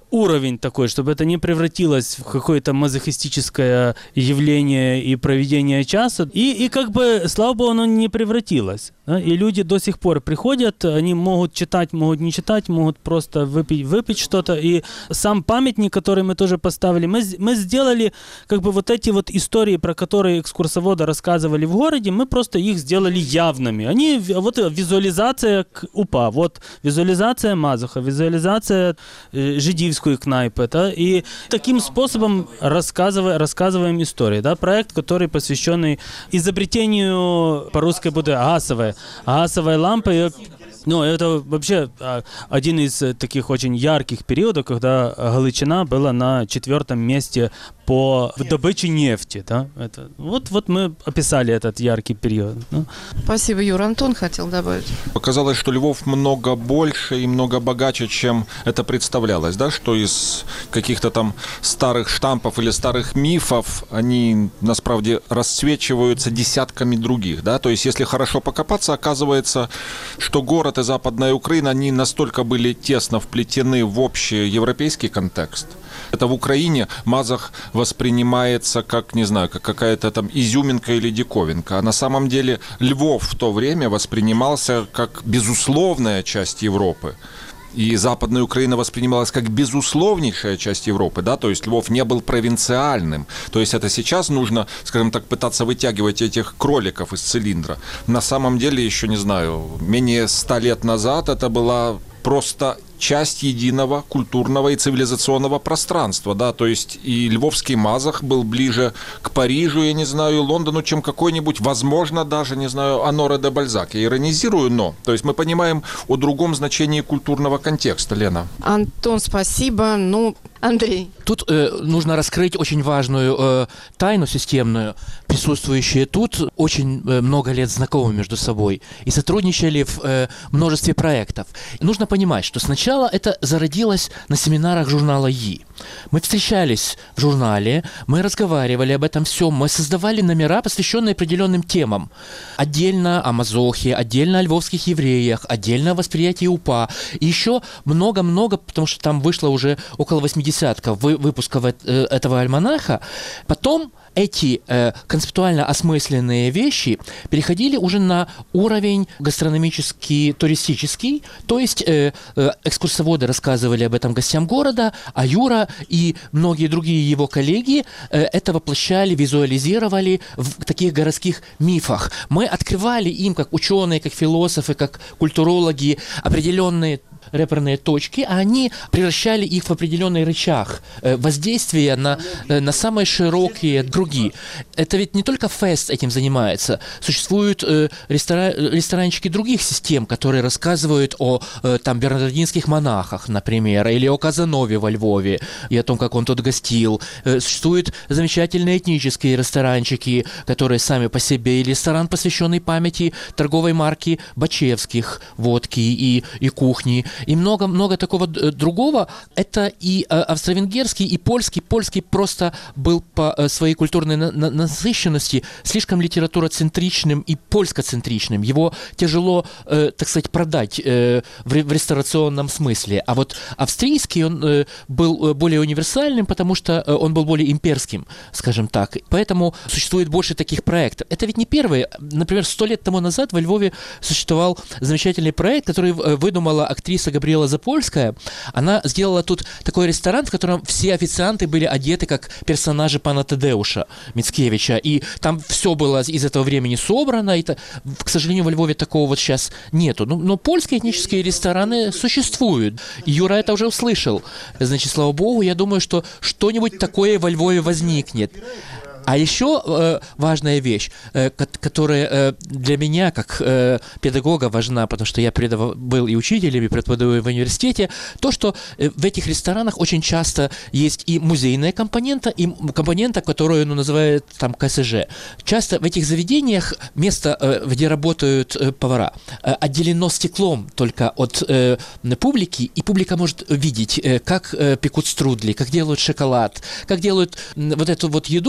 уровень такой, чтобы это не превратилось в какое-то мазохистическое явление и проведение часа. И, и как бы, слава богу, оно не превратилось. Да? И люди до сих пор приходят, они могут читать, могут не читать, могут просто выпить, выпить что-то. И сам памятник, который мы тоже поставили, мы, мы сделали как бы вот эти вот истории, про которые экскурсоводы рассказывали в городе, мы просто их сделали явными. Они, вот визуализация УПА, вот визуализация Мазуха, визуализация э, жидівської кнайпы, да, и таким способом рассказываем, рассказываем истории, да, проект, который посвященный изобретению, по-русски будет газовой, газовой лампы. Ну, это вообще один из таких очень ярких периодов, когда Галичина была на четвертом месте по добыче нефти. Да? Это, вот, вот мы описали этот яркий период. Да? Спасибо, Юра. Антон хотел добавить. Показалось, что Львов много больше и много богаче, чем это представлялось, да, что из каких-то там старых штампов или старых мифов они, насправді, расцвечиваются десятками других, да, то есть если хорошо покопаться, оказывается, что город и Западная Украина, они настолько были тесно вплетены в общий европейский контекст. Это в Украине Мазах воспринимается как, не знаю, как какая-то там изюминка или диковинка. А на самом деле Львов в то время воспринимался как безусловная часть Европы. И Западная Украина воспринималась как безусловнейшая часть Европы, да, то есть Львов не был провинциальным. То есть это сейчас нужно, скажем так, пытаться вытягивать этих кроликов из цилиндра. На самом деле, еще не знаю, менее ста лет назад это была просто часть единого культурного и цивилизационного пространства, да, то есть и львовский Мазах был ближе к Парижу, я не знаю, Лондону, чем какой-нибудь, возможно, даже, не знаю, Оноре де Бальзак. Я иронизирую, но, то есть мы понимаем о другом значении культурного контекста, Лена. Антон, спасибо. Ну, Андрей. Тут э, нужно раскрыть очень важную э, тайну системную. Присутствующие тут очень э, много лет знакомы между собой и сотрудничали в э, множестве проектов. Нужно понимать, что сначала это зародилось на семинарах журнала «И». Мы встречались в журнале, мы разговаривали об этом всем, мы создавали номера, посвященные определенным темам. Отдельно о Мазохе, отдельно о львовских евреях, отдельно о восприятии УПА. И еще много-много, потому что там вышло уже около восьмидесятка выпусков этого альманаха. Потом эти э, концептуально осмысленные вещи переходили уже на уровень гастрономический, туристический, то есть э, э, экскурсоводы рассказывали об этом гостям города, а Юра и многие другие его коллеги э, это воплощали, визуализировали в таких городских мифах. Мы открывали им, как ученые, как философы, как культурологи, определенные реперные точки, а они превращали их в определенный рычаг э, воздействия на, э, на самые широкие круги. Это ведь не только фест этим занимается. Существуют э, рестора... ресторанчики других систем, которые рассказывают о э, там, бернардинских монахах, например, или о Казанове во Львове, и о том, как он тут гостил. Э, существуют замечательные этнические ресторанчики, которые сами по себе, или ресторан, посвященный памяти торговой марки Бачевских, водки и, и кухни, и много-много такого другого. Это и э, австро-венгерский, и польский. Польский просто был по э, своей культурной на- на- насыщенности слишком литературоцентричным и польскоцентричным. Его тяжело, э, так сказать, продать э, в, ре- в ресторационном смысле. А вот австрийский, он э, был более универсальным, потому что э, он был более имперским, скажем так. Поэтому существует больше таких проектов. Это ведь не первый. Например, сто лет тому назад во Львове существовал замечательный проект, который выдумала актриса Габриэла Запольская. Она сделала тут такой ресторан, в котором все официанты были одеты как персонажи пана Тадеуша Мицкевича. И там все было из этого времени собрано. И, к сожалению, во Львове такого вот сейчас нету. Но, но польские этнические рестораны существуют. И Юра это уже услышал. Значит, слава богу, я думаю, что что-нибудь такое во Львове возникнет. А еще э, важная вещь, э, которая э, для меня, как э, педагога, важна, потому что я преподав... был и учителем, и преподаю в университете, то, что э, в этих ресторанах очень часто есть и музейная компонента, и компонента, которую ну, называют там КСЖ. Часто в этих заведениях место, э, где работают э, повара, э, отделено стеклом только от э, публики, и публика может видеть, э, как э, пекут струдли, как делают шоколад, как делают э, вот эту вот еду, которую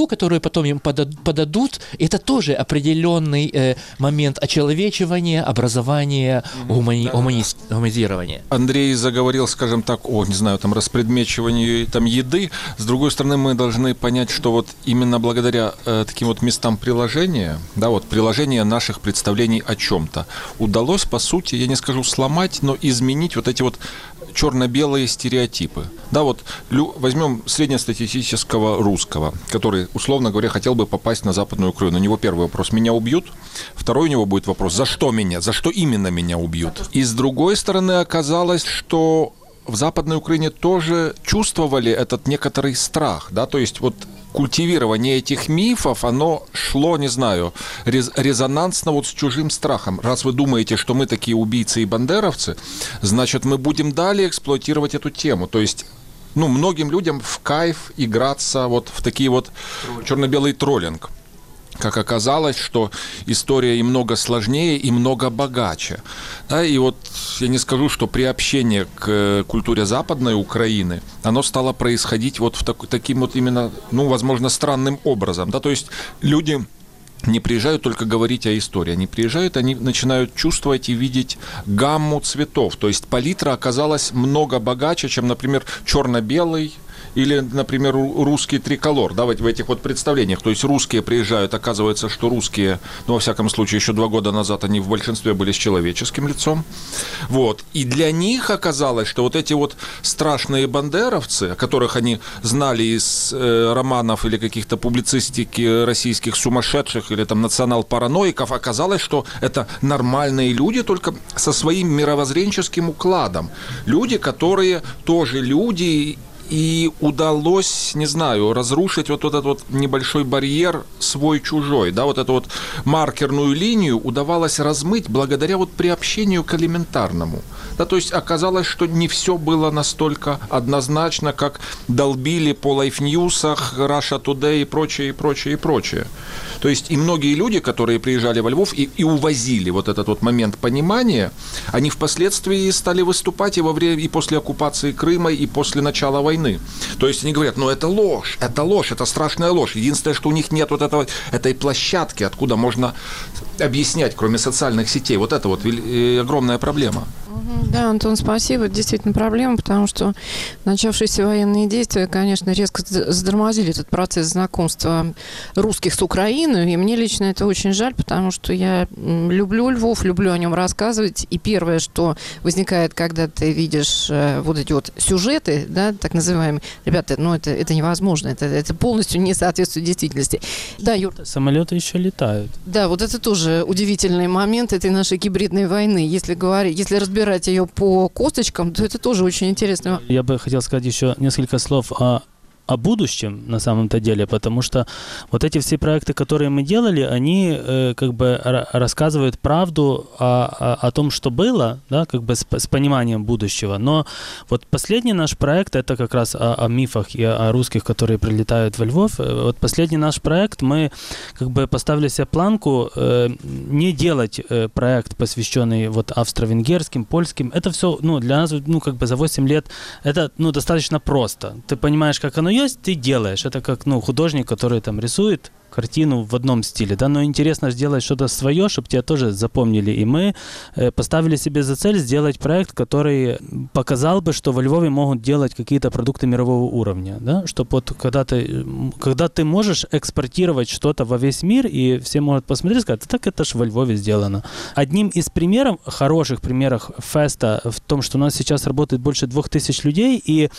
потом им подадут, это тоже определенный э, момент очеловечивания, образования, гумани- гумани- гуманизирования. Андрей заговорил, скажем так, о, не знаю, там, распредмечиванию там, еды. С другой стороны, мы должны понять, что вот именно благодаря э, таким вот местам приложения, да, вот приложения наших представлений о чем-то, удалось, по сути, я не скажу сломать, но изменить вот эти вот черно-белые стереотипы. Да, вот лю, возьмем среднестатистического русского, который, условно говоря, хотел бы попасть на Западную Украину. У него первый вопрос: меня убьют? Второй у него будет вопрос: за что меня? За что именно меня убьют? И с другой стороны, оказалось, что в Западной Украине тоже чувствовали этот некоторый страх, да, то есть вот культивирование этих мифов, оно шло, не знаю, рез- резонансно вот с чужим страхом. Раз вы думаете, что мы такие убийцы и бандеровцы, значит, мы будем далее эксплуатировать эту тему. То есть, ну, многим людям в кайф играться вот в такие вот черно-белый троллинг. Как оказалось, что история и много сложнее, и много богаче. Да, и вот я не скажу, что приобщение к культуре Западной Украины, оно стало происходить вот в так, таким вот именно, ну, возможно, странным образом. Да, то есть люди не приезжают только говорить о истории. Они приезжают, они начинают чувствовать и видеть гамму цветов. То есть палитра оказалась много богаче, чем, например, черно-белый или, например, русский триколор, да, в этих вот представлениях. То есть русские приезжают, оказывается, что русские, ну, во всяком случае, еще два года назад они в большинстве были с человеческим лицом. Вот. И для них оказалось, что вот эти вот страшные бандеровцы, о которых они знали из э, романов или каких-то публицистики российских сумасшедших или там национал-параноиков, оказалось, что это нормальные люди, только со своим мировоззренческим укладом. Люди, которые тоже люди. И удалось, не знаю, разрушить вот этот вот небольшой барьер свой-чужой, да, вот эту вот маркерную линию удавалось размыть благодаря вот приобщению к элементарному. Да, то есть оказалось, что не все было настолько однозначно, как долбили по лайфньюсах, Russia Today и прочее, и прочее, и прочее. То есть и многие люди, которые приезжали во Львов и, и увозили вот этот вот момент понимания, они впоследствии стали выступать и во время, и после оккупации Крыма, и после начала войны. То есть они говорят, ну это ложь, это ложь, это страшная ложь. Единственное, что у них нет вот этого, этой площадки, откуда можно объяснять, кроме социальных сетей. Вот это вот огромная проблема. Да, Антон, спасибо. Это действительно проблема, потому что начавшиеся военные действия, конечно, резко затормозили этот процесс знакомства русских с Украиной. И мне лично это очень жаль, потому что я люблю Львов, люблю о нем рассказывать. И первое, что возникает, когда ты видишь вот эти вот сюжеты, да, так называемые, ребята, ну это, это невозможно, это, это полностью не соответствует действительности. Да, Юр. Самолеты еще летают. Да, вот это тоже удивительный момент этой нашей гибридной войны. Если говорить, если разбирать ее по косточкам, то это тоже очень интересно. Я бы хотел сказать еще несколько слов о, о будущем на самом-то деле, потому что вот эти все проекты, которые мы делали, они э, как бы р- рассказывают правду о, о, о том, что было, да, как бы с, с пониманием будущего. Но вот последний наш проект, это как раз о, о мифах и о русских, которые прилетают во Львов. Вот последний наш проект, мы как бы поставили себе планку э, не делать э, проект, посвященный вот австро-венгерским, польским. Это все, ну, для нас, ну, как бы за восемь лет, это, ну, достаточно просто. Ты понимаешь, как оно есть, ты делаешь. Это как, ну, художник, который там рисует картину в одном стиле, да, но интересно сделать что-то свое, чтобы тебя тоже запомнили. И мы э, поставили себе за цель сделать проект, который показал бы, что во Львове могут делать какие-то продукты мирового уровня, да, чтобы вот когда ты, когда ты можешь экспортировать что-то во весь мир, и все могут посмотреть и сказать, так это ж во Львове сделано. Одним из примеров, хороших примеров феста в том, что у нас сейчас работает больше двух тысяч людей, и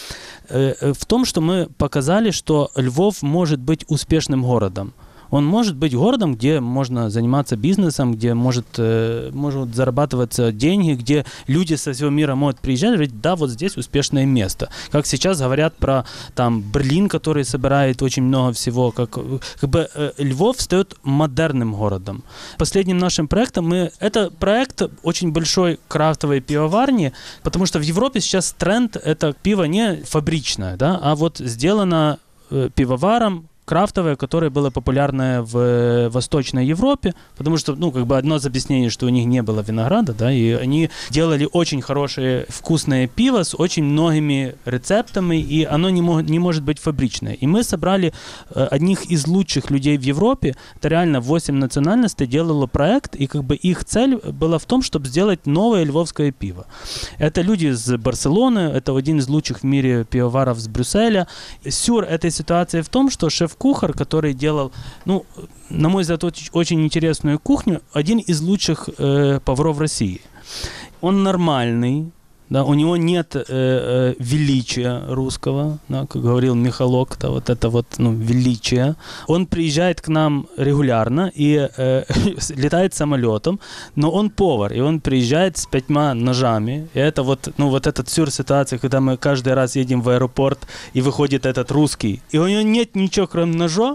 э, в том, что мы показали, что Львов может быть успешным городом. Он может быть городом, где можно заниматься бизнесом, где может, э, может зарабатываться деньги, где люди со всего мира могут приезжать и говорить, да, вот здесь успешное место. Как сейчас говорят про там Берлин, который собирает очень много всего. Как, как бы э, Львов стает модерным городом. Последним нашим проектом мы... Это проект очень большой крафтовой пивоварни, потому что в Европе сейчас тренд — это пиво не фабричное, да, а вот сделано э, пивоваром, крафтовое, которое было популярное в Восточной Европе, потому что, ну, как бы одно из объяснений, что у них не было винограда, да, и они делали очень хорошее вкусное пиво с очень многими рецептами, и оно не, мог, не может быть фабричное. И мы собрали э, одних из лучших людей в Европе, это реально восемь национальностей делало проект, и как бы их цель была в том, чтобы сделать новое львовское пиво. Это люди из Барселоны, это один из лучших в мире пивоваров с Брюсселя. Сюр этой ситуации в том, что шеф-кухар, который делал, ну, на мой взгляд, очень интересную кухню, один из лучших э, поваров России. Он нормальный, да, у него нет э, э, величия русского, да, как говорил Михалок, да, вот это вот, ну, величие. Он приезжает к нам регулярно и э, летает самолетом, но он повар, и он приезжает с пятьма ножами. И это вот, ну, вот этот сюр-ситуация, когда мы каждый раз едем в аэропорт, и выходит этот русский, и у него нет ничего, кроме ножа,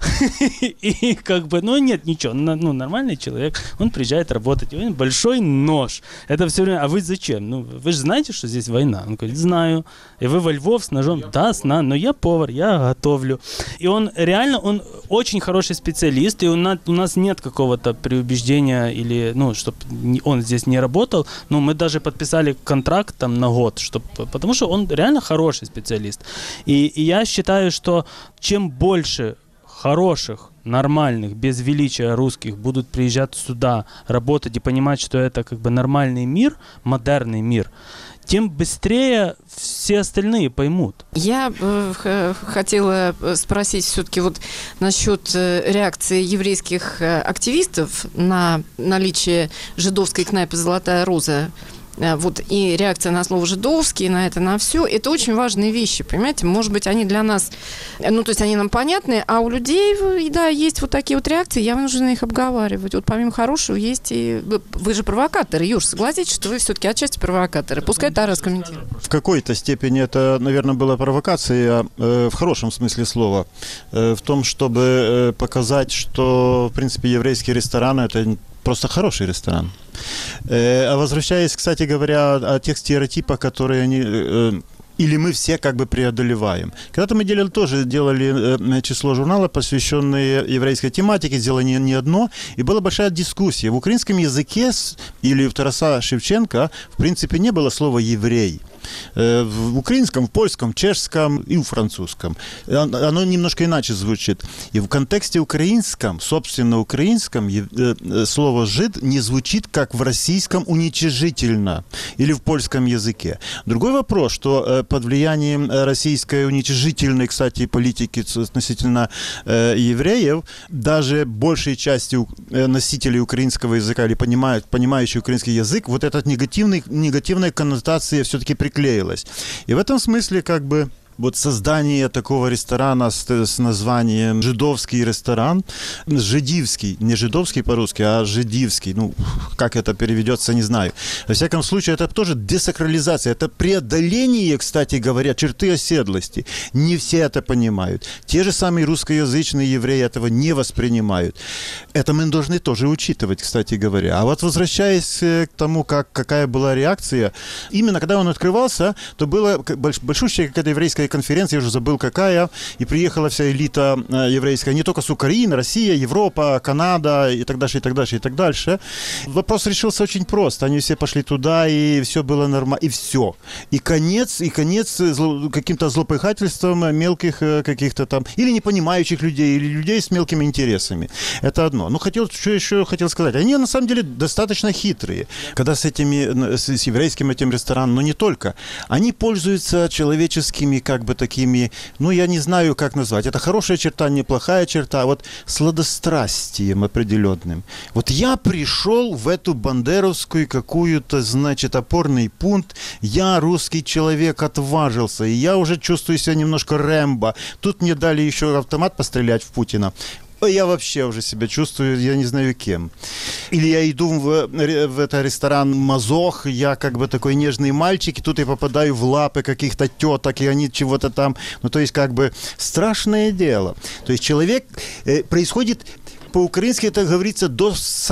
и как бы, ну, нет ничего, ну, нормальный человек, он приезжает работать, у него большой нож. Это все время, а вы зачем? Ну, вы же знаете, что здесь война? Он говорит, знаю. И вы во Львов с ножом? Да, знаю, но я повар, я готовлю. И он реально, он очень хороший специалист, и у нас, у нас нет какого-то преубеждения или, ну, чтобы он здесь не работал. Ну, мы даже подписали контракт там на год, чтоб, потому что он реально хороший специалист. И, и я считаю, что чем больше хороших, нормальных, без величия русских будут приезжать сюда, работать и понимать, что это как бы нормальный мир, модерный мир, тем быстрее все остальные поймут. Я э, х- хотела спросить все-таки вот насчет э, реакции еврейских э, активистов на наличие жидовской кнайпы «Золотая роза». Вот, и реакция на слово «жидовский», на это, на все, это очень важные вещи, понимаете? Может быть, они для нас, ну, то есть они нам понятны, а у людей, да, есть вот такие вот реакции, я вынуждена их обговаривать. Вот помимо хорошего есть и... Вы же провокаторы, Юж, согласитесь, что вы все-таки отчасти провокаторы. Пускай Тарас комментирует. В какой-то степени это, наверное, была провокация, э, в хорошем смысле слова, э, в том, чтобы э, показать, что, в принципе, еврейские рестораны – это просто хороший ресторан. А возвращаясь, кстати говоря, о тех стереотипах, которые они... Или мы все как бы преодолеваем. Когда-то мы делали, тоже делали число журналов, посвященные еврейской тематике, сделали не, не одно, и была большая дискуссия. В украинском языке или в Тараса Шевченко, в принципе, не было слова «еврей». В украинском, в польском, чешском и в французском. Оно немножко иначе звучит. И в контексте украинском, собственно, украинском, слово «жид» не звучит, как в российском «уничижительно» или в польском языке. Другой вопрос, что под влиянием российской уничижительной, кстати, политики относительно евреев, даже большей части носителей украинского языка или понимают, понимающих украинский язык, вот эта негативный, негативная коннотация все-таки приклеилась. И в этом смысле как бы вот создание такого ресторана с, с названием «Жидовский ресторан», «Жидивский», не «жидовский» по-русски, а «жидивский», ну, как это переведется, не знаю. Во всяком случае, это тоже десакрализация, это преодоление, кстати говоря, черты оседлости. Не все это понимают. Те же самые русскоязычные евреи этого не воспринимают. Это мы должны тоже учитывать, кстати говоря. А вот возвращаясь к тому, как, какая была реакция, именно когда он открывался, то была большущая какая-то еврейская конференция, я уже забыл какая, и приехала вся элита еврейская, не только с Украины, Россия, Европа, Канада и так дальше, и так дальше, и так дальше. Вопрос решился очень просто. Они все пошли туда, и все было нормально, и все. И конец, и конец зло, каким-то злопыхательством мелких каких-то там, или непонимающих людей, или людей с мелкими интересами. Это одно. Ну, хотел, что еще хотел сказать. Они, на самом деле, достаточно хитрые. Когда с этими, с, с еврейским этим рестораном, но не только, они пользуются человеческими, как бы такими, ну, я не знаю, как назвать. Это хорошая черта, неплохая черта, вот сладострастием определенным. Вот я пришел в эту бандеровскую какую-то, значит, опорный пункт, я, русский человек, отважился, и я уже чувствую себя немножко Рэмбо. Тут мне дали еще автомат пострелять в Путина. Я вообще уже себя чувствую, я не знаю кем. Или я иду в, в этот ресторан «Мазох», я как бы такой нежный мальчик, и тут я попадаю в лапы каких-то теток, и они чего-то там... Ну, то есть, как бы, страшное дело. То есть, человек... Э, происходит... по-украински это говорится до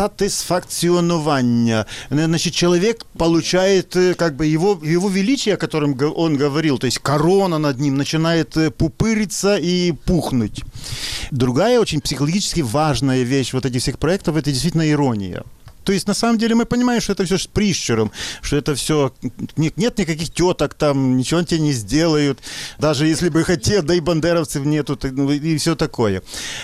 сатисфакционования. Значит, человек получает как бы его, его величие, о котором он говорил, то есть корона над ним начинает пупыриться и пухнуть. Другая очень психологически важная вещь вот этих всех проектов – это действительно ирония. То есть, на самом деле, мы понимаем, что это все с прищуром, что это все... Нет никаких теток там, ничего тебе не сделают. Даже если бы хотел, да и бандеровцев нету, и все такое.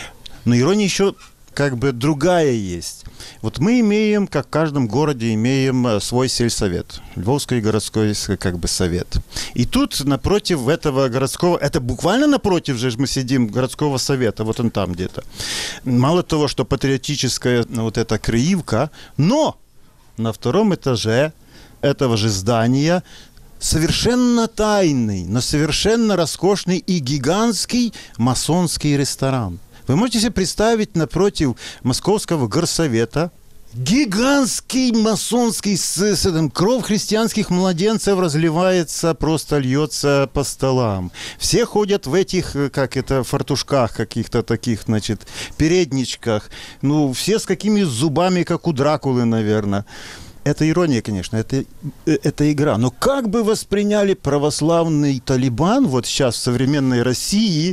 Но ирония еще как бы другая есть. Вот мы имеем, как в каждом городе, имеем свой сельсовет. Львовский городской как бы совет. И тут напротив этого городского... Это буквально напротив же мы сидим городского совета. Вот он там где-то. Мало того, что патриотическая вот эта Криивка, но на втором этаже этого же здания совершенно тайный, но совершенно роскошный и гигантский масонский ресторан. Вы можете себе представить напротив Московского горсовета гигантский масонский с, с этим, кровь христианских младенцев разливается, просто льется по столам. Все ходят в этих, как это, фартушках каких-то таких, значит, передничках. Ну, все с какими зубами, как у Дракулы, наверное. Это ирония, конечно, это, это игра. Но как бы восприняли православный Талибан вот сейчас в современной России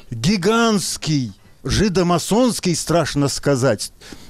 гигантский, жидомасонский, страшно сказать,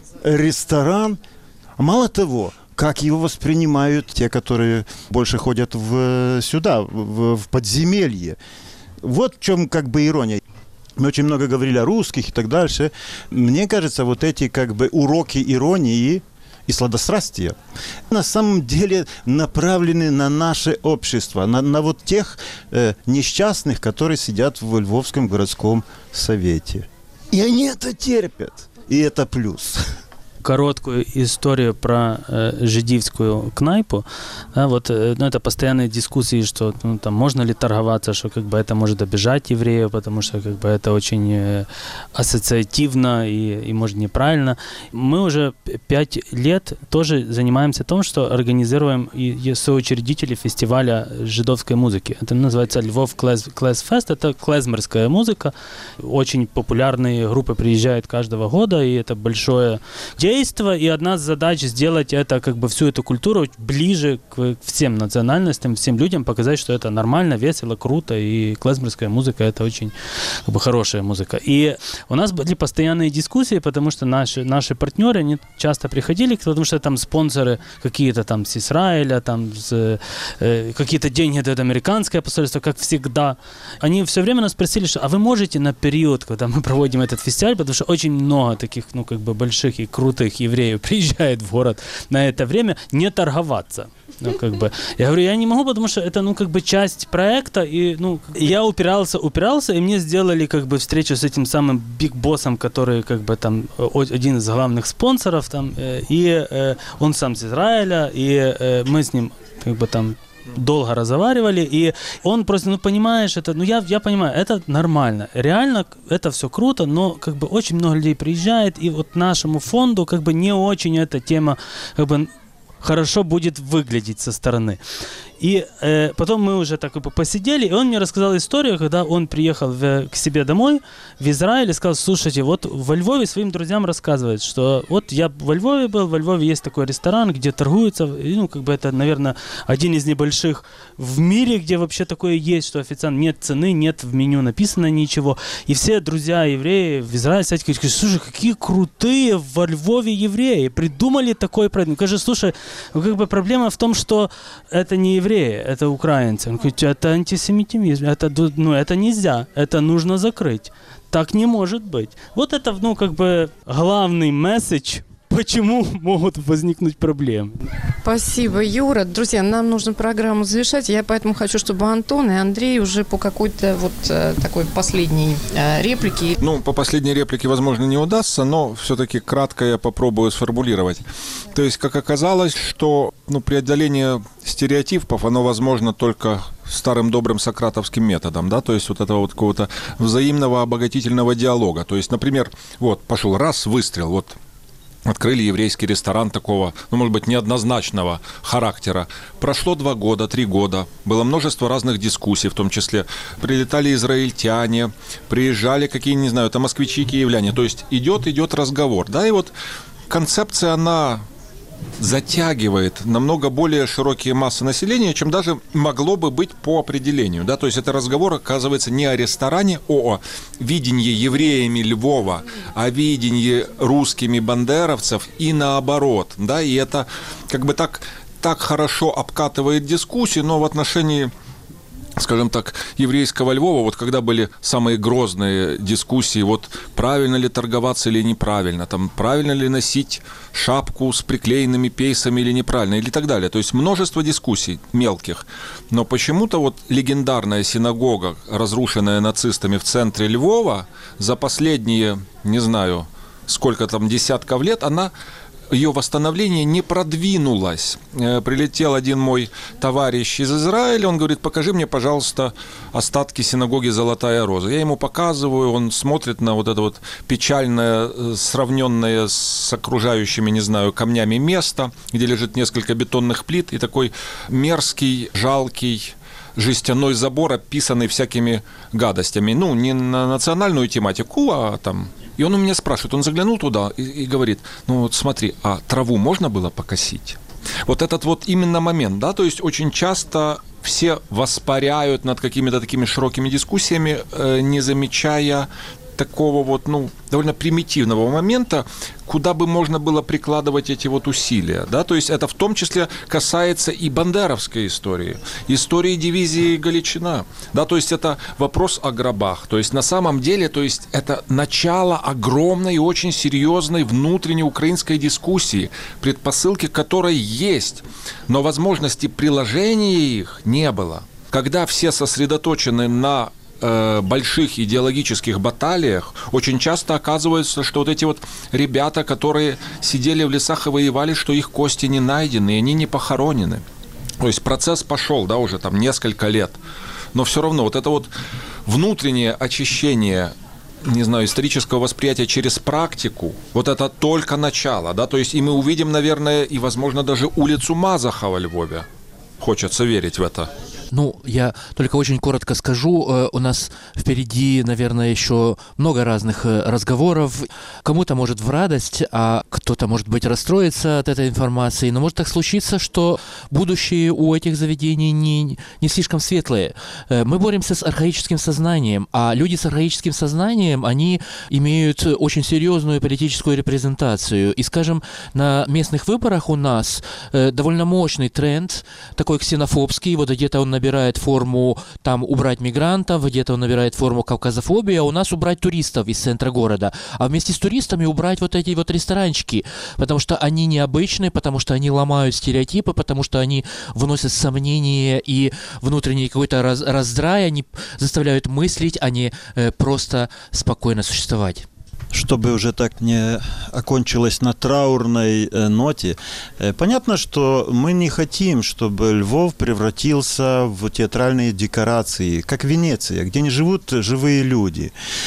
ресторан. Мало того, как его воспринимают те, которые больше ходят в, сюда, в, в подземелье. Вот в чем как бы ирония. Мы очень много говорили о русских и так дальше. Мне кажется, вот эти как бы уроки иронии и сладострастия на самом деле направлены на наше общество, на, на вот тех э, несчастных, которые сидят в Львовском городском совете. И они это терпят. И это плюс. Короткую историю про э, жидівськую кнайпу. Да, вот, э, ну, это постоянные дискуссии, что ну, там, можно ли торговаться, что как бы это может обижать евреев, потому что как бы это очень э, ассоциативно и, и может неправильно. Мы уже пять лет тоже занимаемся тем, что организируем и, и соучредители фестиваля жидовской музыки. Это называется Львов Клэс Фест. Это клезмерская музыка. Очень популярные группы приезжают каждого года, и это большое действие. И одна из задач сделать это, как бы всю эту культуру ближе к всем национальностям, всем людям, показать, что это нормально, весело, круто, и клезмерская музыка — это очень как бы хорошая музыка. И у нас были постоянные дискуссии, потому что наши, наши партнеры, они часто приходили, потому что там спонсоры какие-то там с Израиля, там с, э, какие-то деньги дает американское посольство, как всегда. Они все время нас спросили, что, а вы можете на период, когда мы проводим этот фестиваль, потому что очень много таких, ну, как бы больших и крутых евреев приезжает в город на это время, не торговаться. Ну, как бы. Я говорю, я не могу, потому что это, ну, как бы часть проекта, и, ну, я упирался, упирался, и мне сделали, как бы, встречу с этим самым биг-боссом, который, как бы, там, один из главных спонсоров, там, и э, он сам с Израиля, и э, мы с ним, как бы, там, долго разговаривали, и он просто, ну, понимаешь, это, ну, я, я понимаю, это нормально, реально это все круто, но, как бы, очень много людей приезжает, и вот нашему фонду, как бы, не очень эта тема, как бы, хорошо будет выглядеть со стороны. И э, потом мы уже так посидели, и он мне рассказал историю, когда он приехал в, к себе домой в Израиль и сказал, слушайте, вот во Львове своим друзьям рассказывает, что вот я во Львове был, во Львове есть такой ресторан, где торгуются, и, ну, как бы это, наверное, один из небольших в мире, где вообще такое есть, что официант, нет цены, нет в меню написано ничего. И все друзья евреи в Израиле, кстати, говорят, слушай, какие крутые во Львове евреи, придумали такой праздник. Скажи, слушай, как бы проблема в том, что это не евреи, это украинцы. Он говорит, это антисемитизм, это, ну, это нельзя, это нужно закрыть. Так не может быть. Вот это, ну, как бы главный месседж, почему могут возникнуть проблемы. Спасибо, Юра. Друзья, нам нужно программу завершать. Я поэтому хочу, чтобы Антон и Андрей уже по какой-то вот э, такой последней э, реплике. Ну, по последней реплике, возможно, не удастся, но все-таки кратко я попробую сформулировать. То есть, как оказалось, что, ну, преодоление стереотипов, оно возможно только старым добрым сократовским методом, да, то есть вот этого вот какого-то взаимного обогатительного диалога. То есть, например, вот, пошел раз, выстрел, вот, открыли еврейский ресторан такого, ну, может быть, неоднозначного характера. Прошло два года, три года, было множество разных дискуссий, в том числе прилетали израильтяне, приезжали какие, не знаю, там москвичи, киевляне. То есть идет, идет разговор, да, и вот концепция, она затягивает намного более широкие массы населения, чем даже могло бы быть по определению. Да? То есть это разговор, оказывается, не о ресторане, а о видении евреями Львова, о видении русскими бандеровцев и наоборот. Да? И это как бы так, так хорошо обкатывает дискуссию, но в отношении, скажем так, еврейского Львова, вот когда были самые грозные дискуссии, вот правильно ли торговаться или неправильно, там, правильно ли носить шапку с приклеенными пейсами или неправильно, или так далее. То есть множество дискуссий мелких. Но почему-то вот легендарная синагога, разрушенная нацистами в центре Львова, за последние, не знаю, сколько там десятков лет, она... ее восстановление не продвинулось. Прилетел один мой товарищ из Израиля, он говорит: покажи мне, пожалуйста, остатки синагоги «Золотая роза». Я ему показываю, он смотрит на вот это вот печальное, сравненное с окружающими, не знаю, камнями место, где лежит несколько бетонных плит, и такой мерзкий, жалкий жестяной забор, описанный всякими гадостями. Ну, не на национальную тематику, а там... И он у меня спрашивает, он заглянул туда и, и говорит: ну вот смотри, а траву можно было покосить? Вот этот вот именно момент, да, то есть очень часто все воспаряют над какими-то такими широкими дискуссиями, э, не замечая такого вот, ну, довольно примитивного момента, куда бы можно было прикладывать эти вот усилия, да, то есть это в том числе касается и бандеровской истории, истории дивизии Галичина, да, то есть это вопрос о гробах, то есть на самом деле, то есть это начало огромной и очень серьезной внутренней украинской дискуссии, предпосылки которой есть, но возможности приложения их не было. Когда все сосредоточены на больших идеологических баталиях, очень часто оказывается, что вот эти вот ребята, которые сидели в лесах и воевали, что их кости не найдены, и они не похоронены. То есть процесс пошел, да, уже там несколько лет. Но все равно вот это вот внутреннее очищение, не знаю, исторического восприятия через практику, вот это только начало, да, то есть и мы увидим, наверное, и, возможно, даже улицу Мазаха во Львове. Хочется верить в это. Ну, я только очень коротко скажу, у нас впереди, наверное, еще много разных разговоров. Кому-то может в радость, а кто-то, может быть, расстроится от этой информации. Но может так случиться, что будущее у этих заведений не, не слишком светлое. Мы боремся с архаическим сознанием, а люди с архаическим сознанием, они имеют очень серьезную политическую репрезентацию. И, скажем, на местных выборах у нас довольно мощный тренд, такой ксенофобский, вот где-то он набирает форму там убрать мигрантов, где-то он набирает форму кавказофобии, а у нас убрать туристов из центра города. А вместе с туристами убрать вот эти вот ресторанчики, потому что они необычные, потому что они ломают стереотипы, потому что они вносят сомнения и внутренний какой-то раз, раздрай, они заставляют мыслить, а не э, просто спокойно существовать. Чтобы уже так не окончилось на траурной э, ноте, э, понятно, что мы не хотим, чтобы Львов превратился в театральные декорации, как Венеция, где не живут живые люди.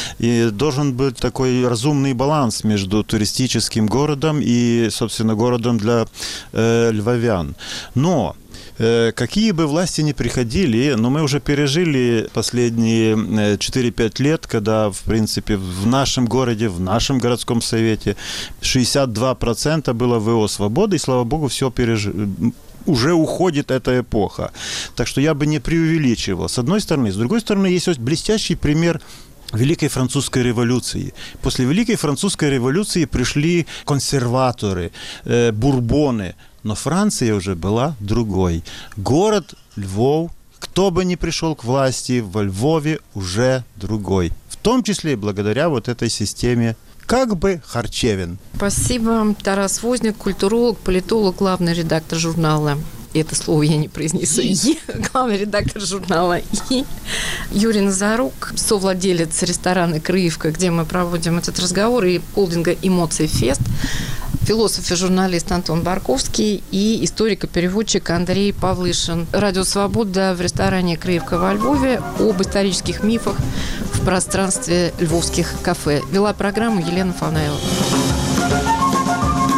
И должен быть такой разумный баланс между туристическим городом и, собственно, городом для э, львовян. Но какие бы власти ни приходили, но мы уже пережили последние четыре-пять лет, когда, в принципе, в нашем городе, в нашем городском совете шестьдесят два процента было ВО «Свободы», и, слава богу, все пережили. Уже уходит эта эпоха. Так что я бы не преувеличивал, с одной стороны. С другой стороны, есть блестящий пример Великой Французской революции. После Великой Французской революции пришли консерваторы, э, бурбоны. Но Франция уже была другой. Город Львов, кто бы ни пришел к власти, во Львове уже другой. В том числе и благодаря вот этой системе как бы харчевин. Спасибо. Тарас Возняк, культуролог, политолог, главный редактор журнала. Это слово я не произнесу. И. Главный редактор журнала «И». Юрий Назарук, совладелец ресторана «Крыевка», где мы проводим этот разговор, и холдинга «Эмоции Фест». Философ и журналист Антон Барковский и историк-переводчик Андрей Павлышин. Радио «Свобода» в ресторане «Крыевка» во Львове об исторических мифах в пространстве львовских кафе. Вела программу Елена Фанаева.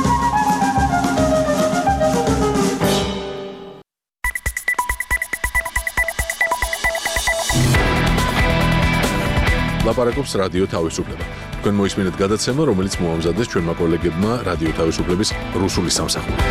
ლაპარაკობს რადიო თავისუფლება. თქვენ მოისმინეთ გადაცემა, რომელიც მოამზადეს ჩვენმა კოლეგებმა რადიო თავისუფლების რუსული სამსახურიდან.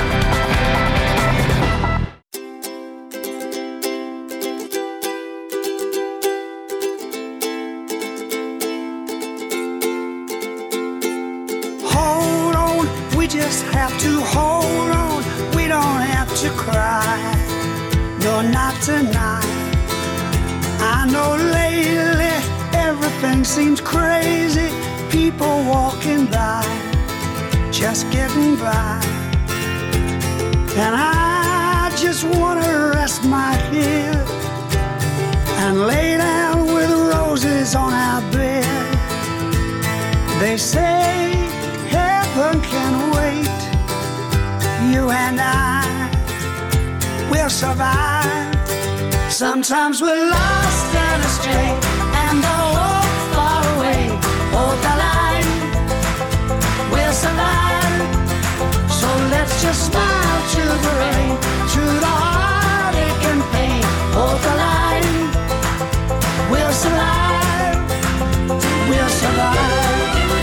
Hold on, we just have to hold on. We don't have to cry. No, not tonight. I know lately everything seems crazy. People walking by, just getting by. And I just want to rest my head and lay down with roses on our bed. They say heaven can wait. You and I will survive. Sometimes we're lost and astray, and I walk far away. Hold the line, we'll survive. So let's just smile to the rain, to the heartache and pain. Hold the line, we'll survive. We'll survive.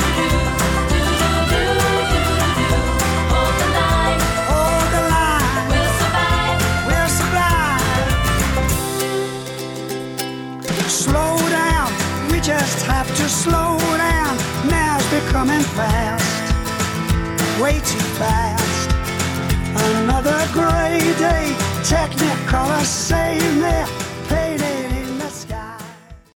Hold the line, hold the line. We'll survive. We'll survive. Slow down, we just have to slow down. Now's becoming fast, way too fast. Another gray day, Technicolor save me.